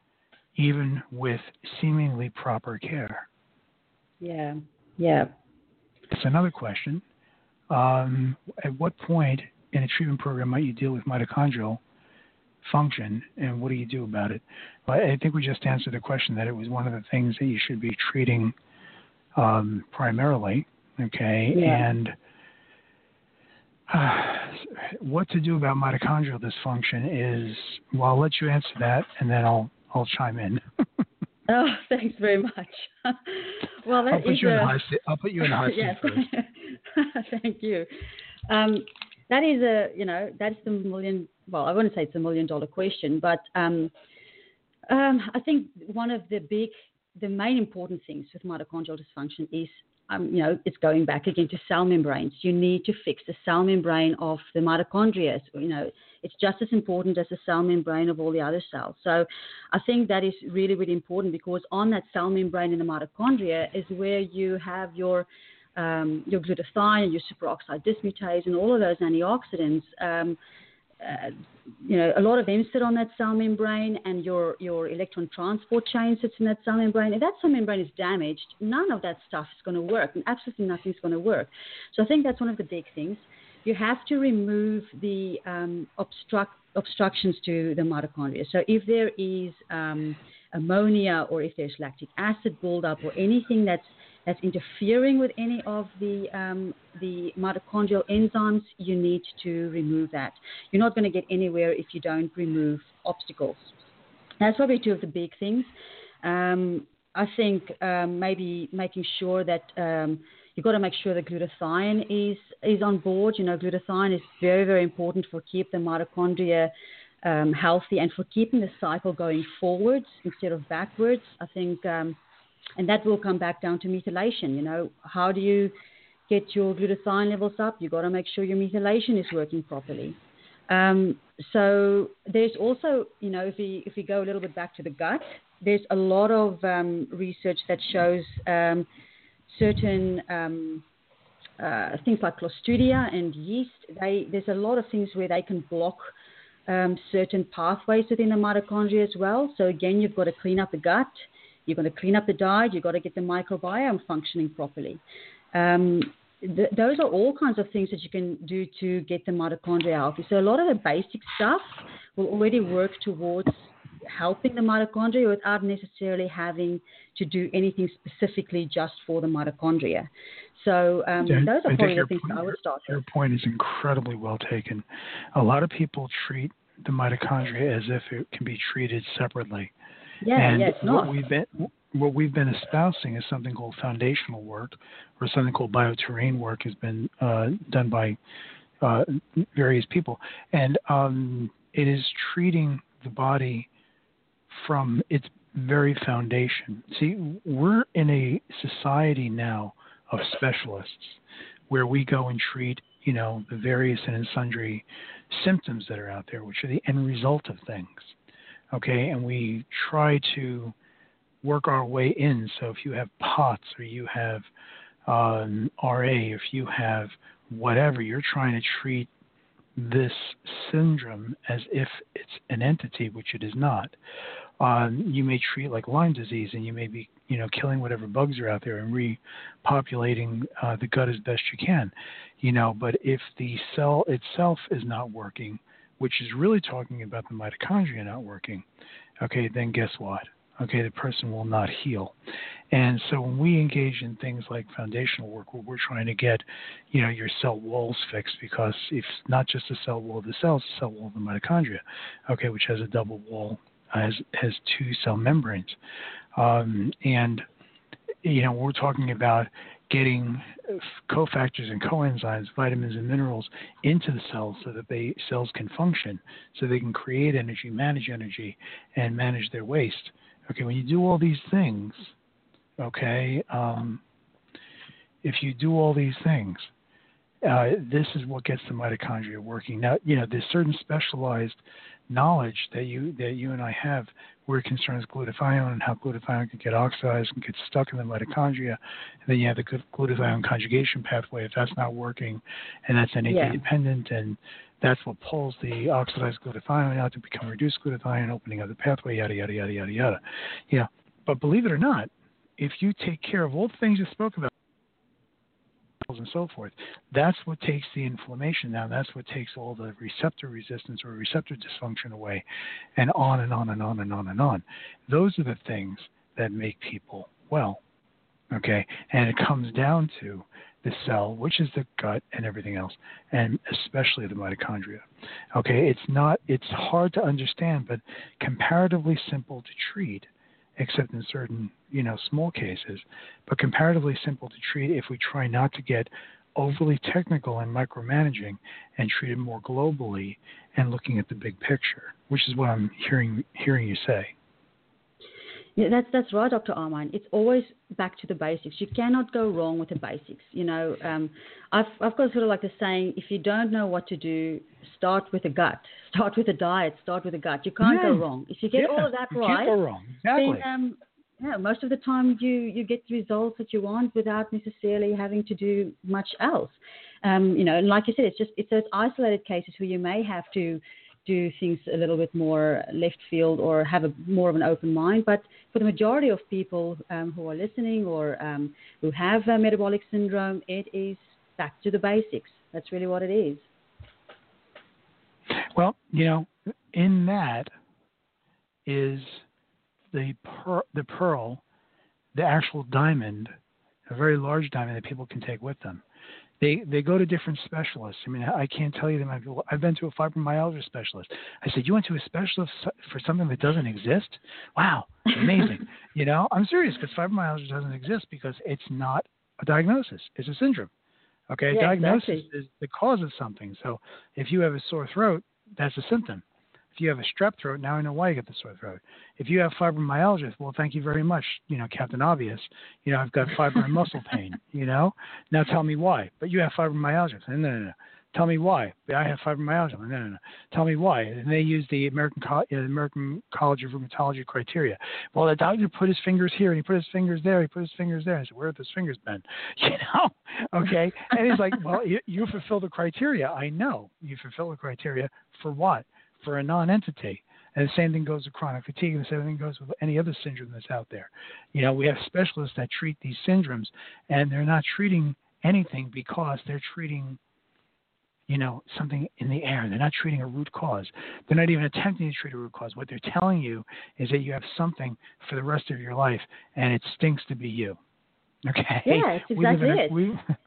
even with seemingly proper care. Yeah. Yeah. It's another question. Um, at what point in a treatment program might you deal with mitochondrial function, and what do you do about it? Well, I think we just answered the question that it was one of the things that you should be treating um, primarily. Okay, yeah. and uh, what to do about mitochondrial dysfunction is, well, I'll let you answer that, and then I'll I'll chime in. Oh, thanks very much. Well, that I'll put is you a, in the hot seat. I'll put you in the hot seat yes. first. Thank you. Um, that is a, you know, that's the million. Well, I wouldn't say it's a million dollar question, but um, um, I think one of the big, the main important things with mitochondrial dysfunction is, um, you know, it's going back again to cell membranes. You need to fix the cell membrane of the mitochondria. So, you know, it's just as important as the cell membrane of all the other cells. So I think that is really, really important, because on that cell membrane in the mitochondria is where you have your um, your glutathione and your superoxide dismutase and all of those antioxidants. Um, uh, you know, a lot of them sit on that cell membrane, and your, your electron transport chain sits in that cell membrane. If that cell membrane is damaged, none of that stuff is going to work, and absolutely nothing's going to work. So I think that's one of the big things. You have to remove the um, obstruct, obstructions to the mitochondria. So if there is um, ammonia, or if there's lactic acid buildup, or anything that's that's interfering with any of the um, the mitochondrial enzymes, you need to remove that. You're not going to get anywhere if you don't remove obstacles. That's probably two of the big things. Um, I think um, maybe making sure that um, you've got to make sure the glutathione is is on board. You know, glutathione is very, very important for keep the mitochondria um, healthy and for keeping the cycle going forwards instead of backwards. I think, um, and that will come back down to methylation. You know, how do you get your glutathione levels up? You've got to make sure your methylation is working properly. Um, so there's also, you know, if we if we go a little bit back to the gut, there's a lot of um, research that shows um, certain um, uh, things like Clostridia and yeast. They, there's a lot of things where they can block um, certain pathways within the mitochondria as well. So again, you've got to clean up the gut. You've got to clean up the diet. You've got to get the microbiome functioning properly. Um, th- those are all kinds of things that you can do to get the mitochondria healthy. So a lot of the basic stuff will already work towards helping the mitochondria without necessarily having to do anything specifically just for the mitochondria. So um, yeah, those are I probably the your things point, I would start your, with. your point is incredibly well taken. A lot of people treat the mitochondria as if it can be treated separately. Yeah, and yeah, it's what not. we've been what we've been espousing is something called foundational work, or something called bioterrain work, has been uh, done by uh, various people, and um, it is treating the body from its very foundation. See, we're in a society now of specialists where we go and treat, you know, the various and sundry symptoms that are out there, which are the end result of things. Okay, and we try to work our way in. So if you have POTS or you have um, R A, if you have whatever, you're trying to treat this syndrome as if it's an entity, which it is not. Um, you may treat like Lyme disease, and you may be, you know, killing whatever bugs are out there and repopulating uh, the gut as best you can, you know. But if the cell itself is not working, which is really talking about the mitochondria not working, okay, then guess what? Okay, the person will not heal. And so when we engage in things like foundational work, where we're trying to get, you know, your cell walls fixed, because it's not just the cell wall of the cells, the cell wall of the mitochondria, okay, which has a double wall, has has two cell membranes, um, and you know, we're talking about getting cofactors and coenzymes, vitamins and minerals into the cells so that they cells can function, so they can create energy, manage energy, and manage their waste. Okay, when you do all these things, okay, um, if you do all these things, uh, this is what gets the mitochondria working. Now, you know, there's certain specialized knowledge that you that you and I have where it concerns glutathione and how glutathione can get oxidized and get stuck in the mitochondria. And then you have the glutathione conjugation pathway if that's not working, and that's N A D Yeah. dependent, and that's what pulls the oxidized glutathione out to become reduced glutathione, opening up the pathway, yada, yada, yada, yada, yada. Yeah. But believe it or not, if you take care of all the things you spoke about, and so forth, that's what takes the inflammation down. That's what takes all the receptor resistance or receptor dysfunction away, and on and on and on and on and on. Those are the things that make people well. Okay, and it comes down to the cell, which is the gut and everything else, and especially the mitochondria. Okay, it's not, it's hard to understand, but comparatively simple to treat, except in certain, you know, small cases, but comparatively simple to treat if we try not to get overly technical and micromanaging and treat it more globally and looking at the big picture, which is what I'm hearing hearing you say. Yeah, that's that's right, Doctor Armine. It's always back to the basics. You cannot go wrong with the basics. You know, um, I've I've got sort of like the saying: if you don't know what to do, start with the gut. Start with the diet. Start with the gut. You can't Yeah. go wrong. If you get Yeah, all of that you right, can't go wrong. Exactly. then um, yeah, most of the time you you get the results that you want without necessarily having to do much else. Um, you know, and like you said, it's just it's those isolated cases where you may have to do things a little bit more left field or have a more of an open mind. But for the majority of people um, who are listening or um, who have uh, metabolic syndrome, it is back to the basics. That's really what it is. Well, you know, in that is the per- the pearl, the actual diamond, a very large diamond that people can take with them. They they go to different specialists. I mean, I can't tell you them. I've, I've been to a fibromyalgia specialist. I said, you went to a specialist for something that doesn't exist? Wow, amazing. You know, I'm serious, because fibromyalgia doesn't exist because it's not a diagnosis. It's a syndrome. Okay, a Yeah, diagnosis exactly. is the cause of something. So if you have a sore throat, that's a symptom. If you have a strep throat, now I know why you get the sore throat. If you have fibromyalgia, well, thank you very much, you know, Captain Obvious. You know, I've got fiber and muscle pain, you know. Now tell me why. But you have fibromyalgia. No, no, no. Tell me why. But I have fibromyalgia. No, no, no. Tell me why. And they use the American, Co- uh, American College of Rheumatology criteria. Well, the doctor put his fingers here, and he put his fingers there, he put his fingers there. I said, where have his fingers been? You know? Okay. And he's like, well, you, you fulfill the criteria. I know. You fulfill the criteria for what? For a non-entity. And the same thing goes with chronic fatigue, and the same thing goes with any other syndrome that's out there. You know, we have specialists that treat these syndromes, and they're not treating anything because they're treating, you know, something in the air. They're not treating a root cause. They're not even attempting to treat a root cause. What they're telling you is that you have something for the rest of your life, and it stinks to be you. Okay. Yeah, it's we live exactly in a, it. we,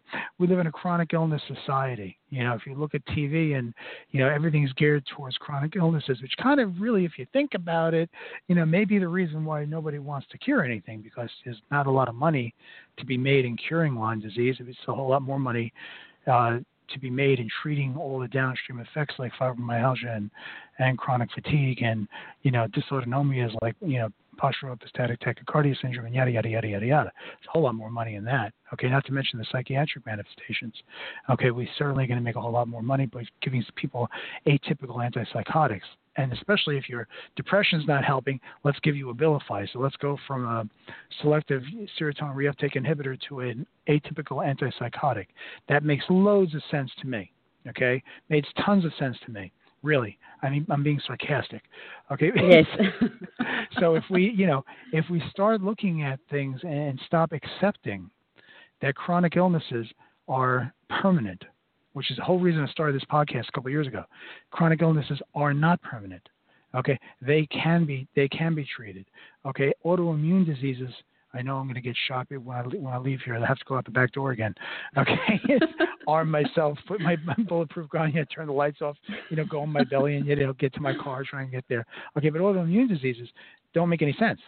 we live in a chronic illness society. You know, if you look at T V and, you know, everything's geared towards chronic illnesses, which kind of really, if you think about it, you know, may be the reason why nobody wants to cure anything, because there's not a lot of money to be made in curing Lyme disease. It's a whole lot more money uh, to be made in treating all the downstream effects like fibromyalgia and, and chronic fatigue and, you know, dysautonomias like, you know, postural epistatic tachycardia syndrome and yada, yada, yada, yada, yada. There's a whole lot more money in that. Okay, not to mention the psychiatric manifestations. Okay, we're certainly going to make a whole lot more money by giving people atypical antipsychotics. And especially if your depression's not helping, let's give you Abilify. So let's go from a selective serotonin reuptake inhibitor to an atypical antipsychotic. That makes loads of sense to me. Okay, makes tons of sense to me. Really, I mean, I'm being sarcastic. Okay. Yes. So if we, you know, if we start looking at things and stop accepting that chronic illnesses are permanent, which is the whole reason I started this podcast a couple of years ago. Chronic illnesses are not permanent. Okay, they can be they can be treated. Okay, autoimmune diseases. I know I'm going to get shot when I when I leave here. I have to go out the back door again. Okay, arm myself, put my, my bulletproof gun, yeah, turn the lights off, you know, go on my belly and you know get to my car, try and get there. Okay, but autoimmune diseases don't make any sense.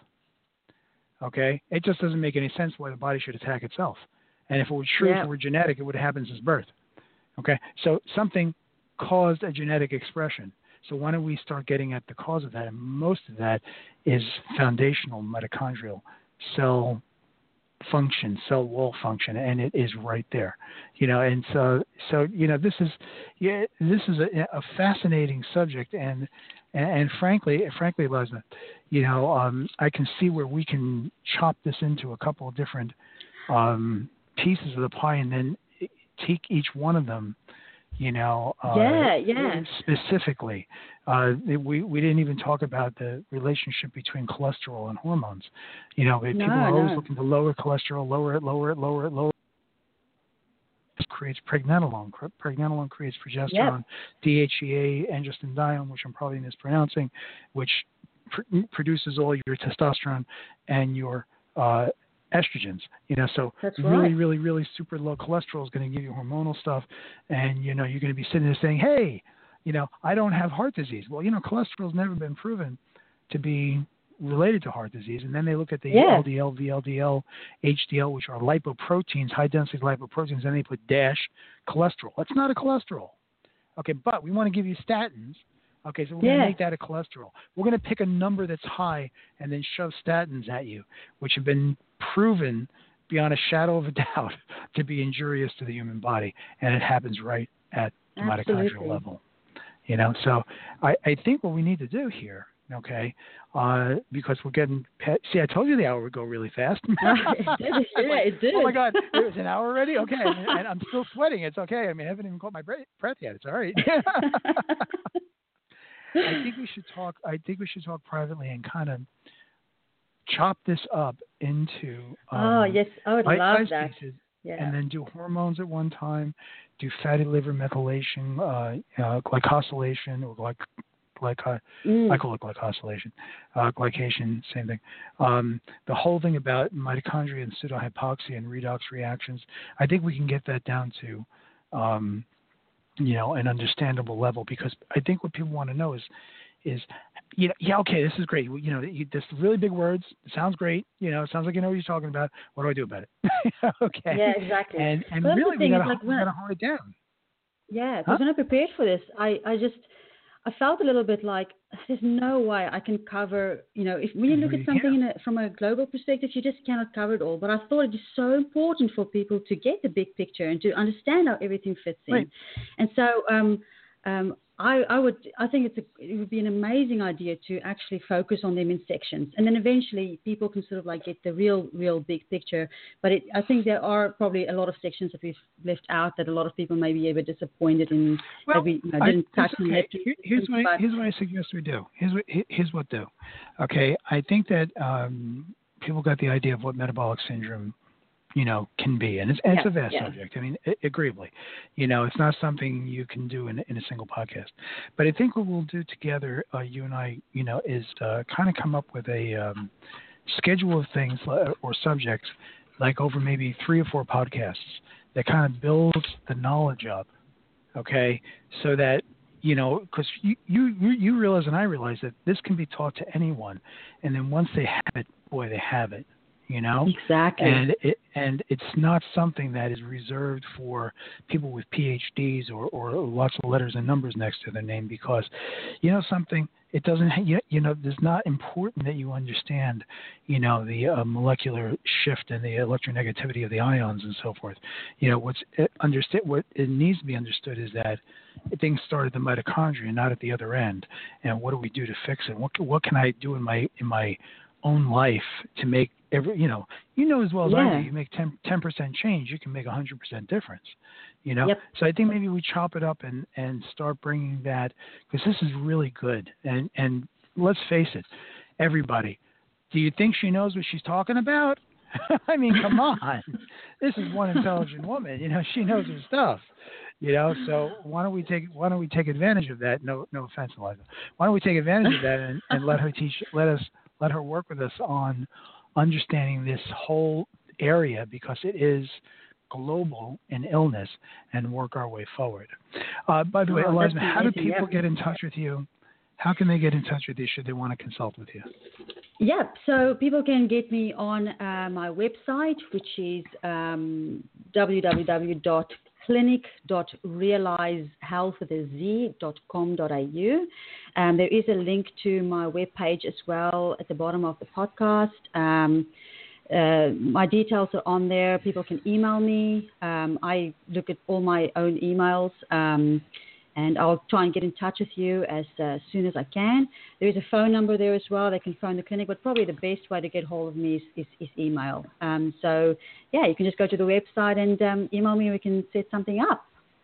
Okay, it just doesn't make any sense why the body should attack itself. And if it were true, yeah. if it were genetic, it would have happened since birth. Okay, so something caused a genetic expression. So why don't we start getting at the cause of that? And most of that is foundational mitochondrial cell function, cell wall function, and it is right there. You know, and so so you know this is yeah this is a, a fascinating subject, and, and and frankly frankly, Lesna, you know, um, I can see where we can chop this into a couple of different um, pieces of the pie, and then take each one of them, you know, uh, yeah, yeah. specifically. Uh, we we didn't even talk about the relationship between cholesterol and hormones. You know, no, people are always no. looking to lower cholesterol, lower it, lower it, lower it, lower it. This creates pregnenolone. Pregnenolone creates progesterone, Yep. D H E A, androstenedione, which I'm probably mispronouncing, which pr- produces all your testosterone and your uh, estrogens, you know, so That's really, right. really, really super low cholesterol is going to give you hormonal stuff. And, you know, you're going to be sitting there saying, hey, you know, I don't have heart disease. Well, you know, cholesterol's never been proven to be related to heart disease. And then they look at the Yeah. L D L, V L D L, H D L, which are lipoproteins, high density lipoproteins. Then they put dash cholesterol. That's not a cholesterol. Okay. But we want to give you statins. Okay, so we're Yeah. going to make that a cholesterol. We're going to pick a number that's high and then shove statins at you, which have been proven beyond a shadow of a doubt to be injurious to the human body. And it happens right at the Absolutely. mitochondrial level. You know, so I, I think what we need to do here, okay, uh, because we're getting, see, I told you the hour would go really fast. it did, yeah, it did. Oh, my God, it was an hour already? Okay, and, and I'm still sweating. It's okay. I mean, I haven't even caught my breath yet. It's all right. I think we should talk. I think we should talk privately and kind of chop this up into. Um, oh yes, I would love bite-sized that. pieces, Yeah. and then do hormones at one time, do fatty liver methylation, uh, uh, glycosylation, or glyc, glyc, uh, Mm. I call it glycosylation, uh, glycation, same thing. Um, the whole thing about mitochondria and pseudohypoxia and redox reactions. I think we can get that down to. Um, you know, an understandable level, because I think what people want to know is, is, you know, yeah, okay, this is great. You know, you, this really big words. It sounds great. You know, it sounds like you know what you're talking about. What do I do about it? Okay. Yeah, exactly. And and But that's the really, we thing, gotta, it's like we when- gotta hone it down. Yeah, Huh? because when I prepared for this, I, I just I felt a little bit like there's no way I can cover, you know, if when you look Really at something can't. in a, from a global perspective, you just cannot cover it all. But I thought it is so important for people to get the big picture and to understand how everything fits in. Right. And so um, um, I, I would I think it's a, it would be an amazing idea to actually focus on them in sections, and then eventually people can sort of like get the real real big picture. But it, I think there are probably a lot of sections that we've left out that a lot of people may be a bit disappointed in Well, that we you know, I- didn't touch that's on okay. that. Here- Here's what I, But- here's what I suggest we do. Here's what here's what do. Okay, I think that um, people got the idea of what metabolic syndrome, you know, can be, and it's, and it's Yeah, a vast yeah. subject. I mean, a- agreeably, you know, it's not something you can do in in a single podcast. But I think what we'll do together, uh, you and I, you know, is uh, kind of come up with a um, schedule of things uh, or subjects, like over maybe three or four podcasts, that kind of builds the knowledge up, okay, so that, you know, because you, you, you realize and I realize that this can be taught to anyone. And then once they have it, boy, they have it, you know? Exactly. And it, and it's not something that is reserved for people with P H Ds or, or lots of letters and numbers next to their name because, you know something, it doesn't, you, you know, it's not important that you understand, you know, the uh, molecular shift and the electronegativity of the ions and so forth. You know, what's understood, what it needs to be understood is that things start at the mitochondria, not at the other end. And what do we do to fix it? What what can I do in my in my own life to make every, you know, you know as well as yeah. I do, you make ten percent change, you can make one hundred percent difference. You know, yep. so I think maybe we chop it up and, and start bringing that, because this is really good. And, and let's face it, everybody, do you think she knows what she's talking about? I mean, come on. This is one intelligent woman. You know, she knows her stuff. You know, so why don't we take why don't we take advantage of that? No, no offense, Eliza. Why don't we take advantage of that and, and let her teach? Let us let her work with us on understanding this whole area, because it is global in illness, and work our way forward. Uh, by the way, oh, Eliza, how do people yeah. get in touch with you? How can they get in touch with you should they want to consult with you? Yeah, so people can get me on uh, my website, which is um, w w w dot clinic dot realize health with a z dot com dot a u. Um, there is a link to my webpage as well at the bottom of the podcast. Um, Uh, my details are on there. People can email me. Um, I look at all my own emails, um, and I'll try and get in touch with you as uh, soon as I can. There is a phone number there as well. They can phone the clinic, but probably the best way to get hold of me is, is, is email. Um, so, yeah, you can just go to the website and um, email me, and we can set something up.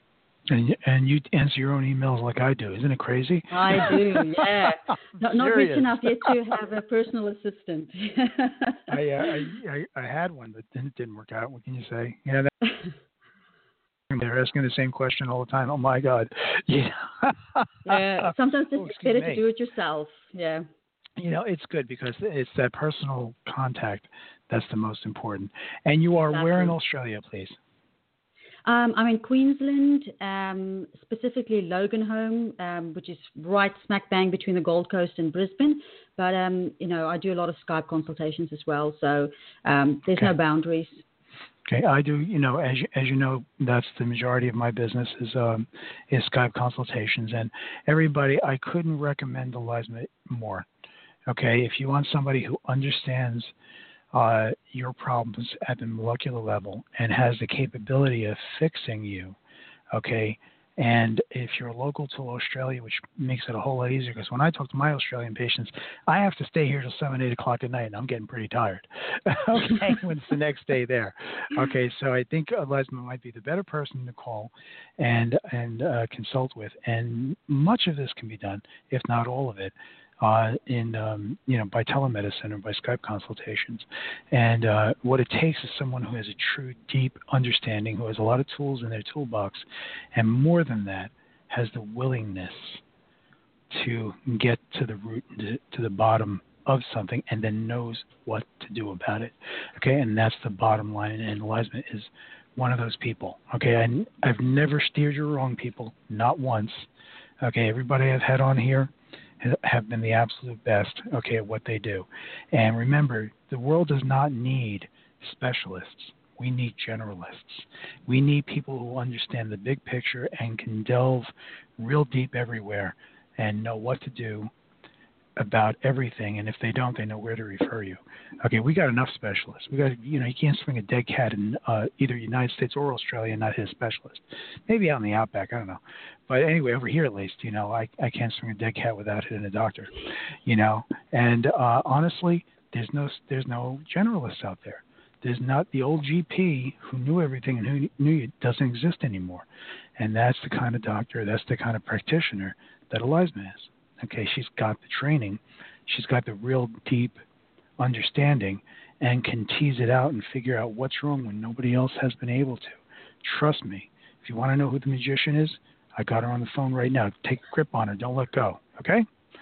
And and you answer your own emails like I do. Isn't it crazy? I do, yeah. Not, not rich enough yet to have a personal assistant. I, uh, I, I I had one, but it didn't work out. What can you say? Yeah, that, they're asking the same question all the time. Oh my God. Yeah. yeah. Sometimes it's oh, better me. to do it yourself. Yeah. You know, it's good because it's that personal contact that's the most important. And you are Exactly. where in Australia, please? Um, I'm in Queensland, um, specifically Loganholme, um, which is right smack bang between the Gold Coast and Brisbane. But, um, you know, I do a lot of Skype consultations as well. So um, there's okay. no boundaries. Okay, I do, you know, as you, as you know, that's the majority of my business is um, is Skype consultations. And everybody, I couldn't recommend Eliza more. Okay, if you want somebody who understands Uh, your problems at the molecular level and has the capability of fixing you, okay? And if you're local to Australia, which makes it a whole lot easier, because when I talk to my Australian patients, I have to stay here till seven, eight o'clock at night, and I'm getting pretty tired, okay, when it's the next day there. Okay, so I think Eliza might be the better person to call and, and uh, consult with, and much of this can be done, if not all of it, Uh, in um, you know, by telemedicine or by Skype consultations. And uh, what it takes is someone who has a true, deep understanding, who has a lot of tools in their toolbox, and more than that, has the willingness to get to the root, to, to the bottom of something, and then knows what to do about it. Okay, and that's the bottom line. And Eliza is one of those people. Okay, I, I've never steered you wrong, people, not once. Okay, everybody I've had on here have been the absolute best, okay, at what they do. And remember, the world does not need specialists. We need generalists. We need people who understand the big picture and can delve real deep everywhere and know what to do about everything. And if they don't, they know where to refer you. Okay, we got enough specialists. We got, you know, you can't swing a dead cat in uh, either the United States or Australia and not hit a specialist. Maybe out in the outback, I don't know. But anyway, over here at least, you know, I, I can't swing a dead cat without hitting a doctor, you know. And uh, honestly, there's no there's no generalists out there. There's not the old G P who knew everything and who knew it doesn't exist anymore. And that's the kind of doctor, that's the kind of practitioner that Eliza is. Okay, she's got the training, she's got the real deep understanding, and can tease it out and figure out what's wrong when nobody else has been able to. Trust me, if you want to know who the magician is, I got her on the phone right now. Take a grip on her. Don't let go. Okay?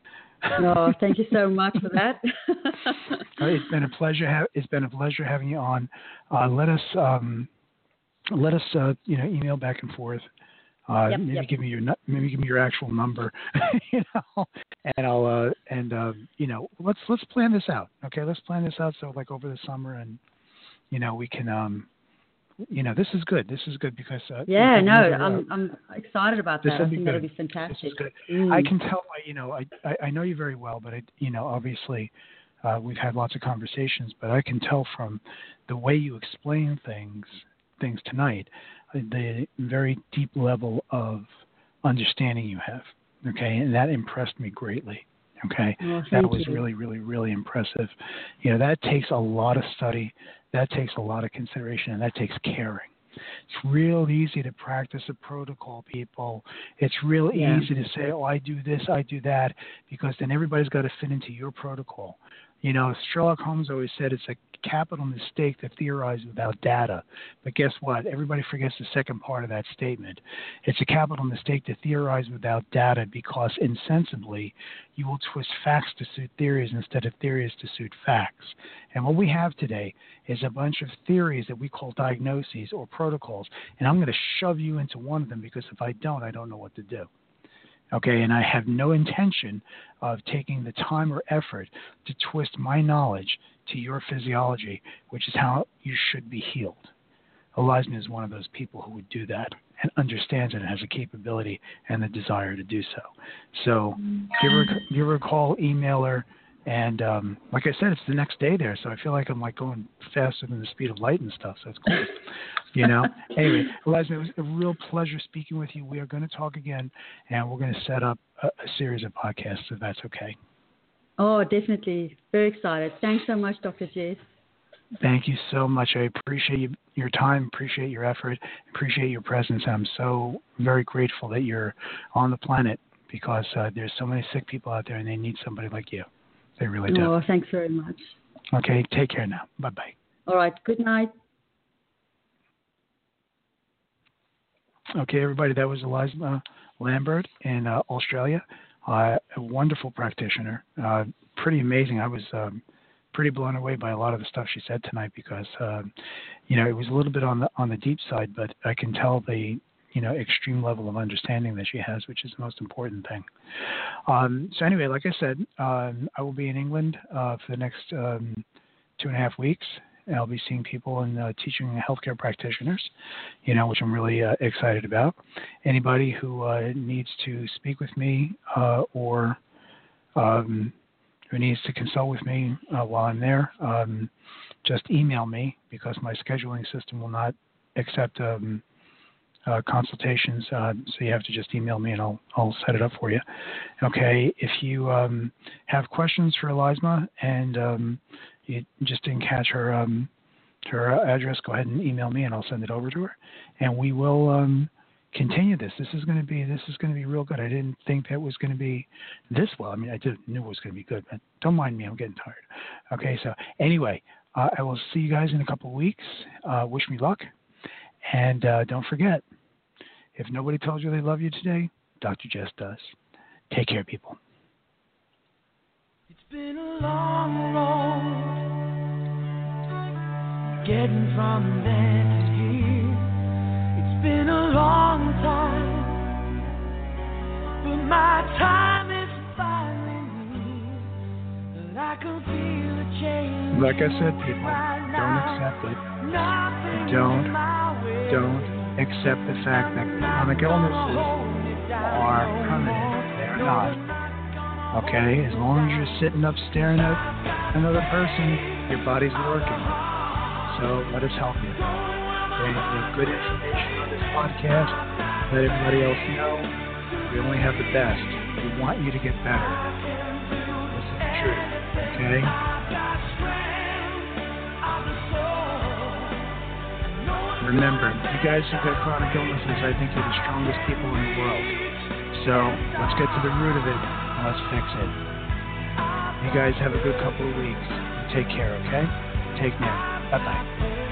Oh, thank you so much for that. It's been a pleasure. Ha- it's been a pleasure having you on. Uh, let us um, let us, uh, you know, email back and forth. Uh, yep, maybe yep. give me your maybe give me your actual number, you know, and I'll uh, and uh, you know let's let's plan this out. Okay, let's plan this out so like over the summer, and you know we can um, you know this is good. This is good because uh, yeah, no, never, I'm uh, I'm excited about that. I think that'll be fantastic. This is good. Mm. I can tell, you know, I, I I know you very well, but I, you know, obviously. Uh, we've had lots of conversations, but I can tell from the way you explain things things tonight, uh, the very deep level of understanding you have. Okay, and that impressed me greatly. Okay, oh, that was you. really, really, really impressive. You know, that takes a lot of study, that takes a lot of consideration, and that takes caring. It's real easy to practice a protocol, people. It's real yeah. easy to say, oh, I do this, I do that, because then everybody's got to fit into your protocol. You know, Sherlock Holmes always said it's a capital mistake to theorize without data. But guess what? Everybody forgets the second part of that statement. It's a capital mistake to theorize without data because insensibly you will twist facts to suit theories instead of theories to suit facts. And what we have today is a bunch of theories that we call diagnoses or protocols. And I'm going to shove you into one of them because if I don't, I don't know what to do. Okay, and I have no intention of taking the time or effort to twist my knowledge to your physiology, which is how you should be healed. Elizabeth is one of those people who would do that and understands it and has a capability and the desire to do so. So give her, give her a call, email her, and um, like I said, it's the next day there, so I feel like I'm like going faster than the speed of light and stuff, so it's cool. You know? Anyway, Elizabeth, it was a real pleasure speaking with you. We are going to talk again, and we're going to set up a, a series of podcasts, if that's okay. Oh, definitely. Very excited. Thanks so much, Doctor Jess. Thank you so much. I appreciate you, your time, appreciate your effort, appreciate your presence. I'm so very grateful that you're on the planet because uh, there's so many sick people out there, and they need somebody like you. They really do. Oh, thanks very much. Okay, take care now. Bye-bye. All right, good night. Okay, everybody, that was Eliza Lambert in uh, Australia, uh, a wonderful practitioner, uh, pretty amazing. I was um, pretty blown away by a lot of the stuff she said tonight because, uh, you know, it was a little bit on the on the deep side, but I can tell the, you know, extreme level of understanding that she has, which is the most important thing. Um, so anyway, like I said, um, I will be in England uh, for the next um, two and a half weeks. And I'll be seeing people and uh, teaching healthcare practitioners, you know, which I'm really uh, excited about. Anybody who uh, needs to speak with me uh, or um, who needs to consult with me uh, while I'm there, um, just email me because my scheduling system will not accept um, uh, consultations. Uh, so you have to just email me and I'll I'll set it up for you. Okay. If you um, have questions for Eliza and um, you just didn't catch her um, her address, go ahead and email me and I'll send it over to her. And we will um, continue this. This is going to be this is going to be real good. I didn't think that was going to be this well. I mean, I did knew it was going to be good, but don't mind me. I'm getting tired. Okay. So anyway, uh, I will see you guys in a couple of weeks. Uh, wish me luck. And uh, don't forget, if nobody told you they love you today, Doctor Jess does. Take care, people. It's been a long road getting from there to here. It's been a long time, but my time is finally here. And I can feel a change. Like I said, people, don't accept it. Don't, don't accept the fact that chronic illnesses are permanent. They're not. Okay? As long as you're sitting up staring at another person, your body's working. So let us help you. There's good information on this podcast. Let everybody else know. We only have the best. We want you to get better. This is the truth. Okay? Remember, you guys who've got chronic illnesses, I think you're the strongest people in the world. So let's get to the root of it and let's fix it. You guys have a good couple of weeks. Take care, okay? Take care. Bye-bye.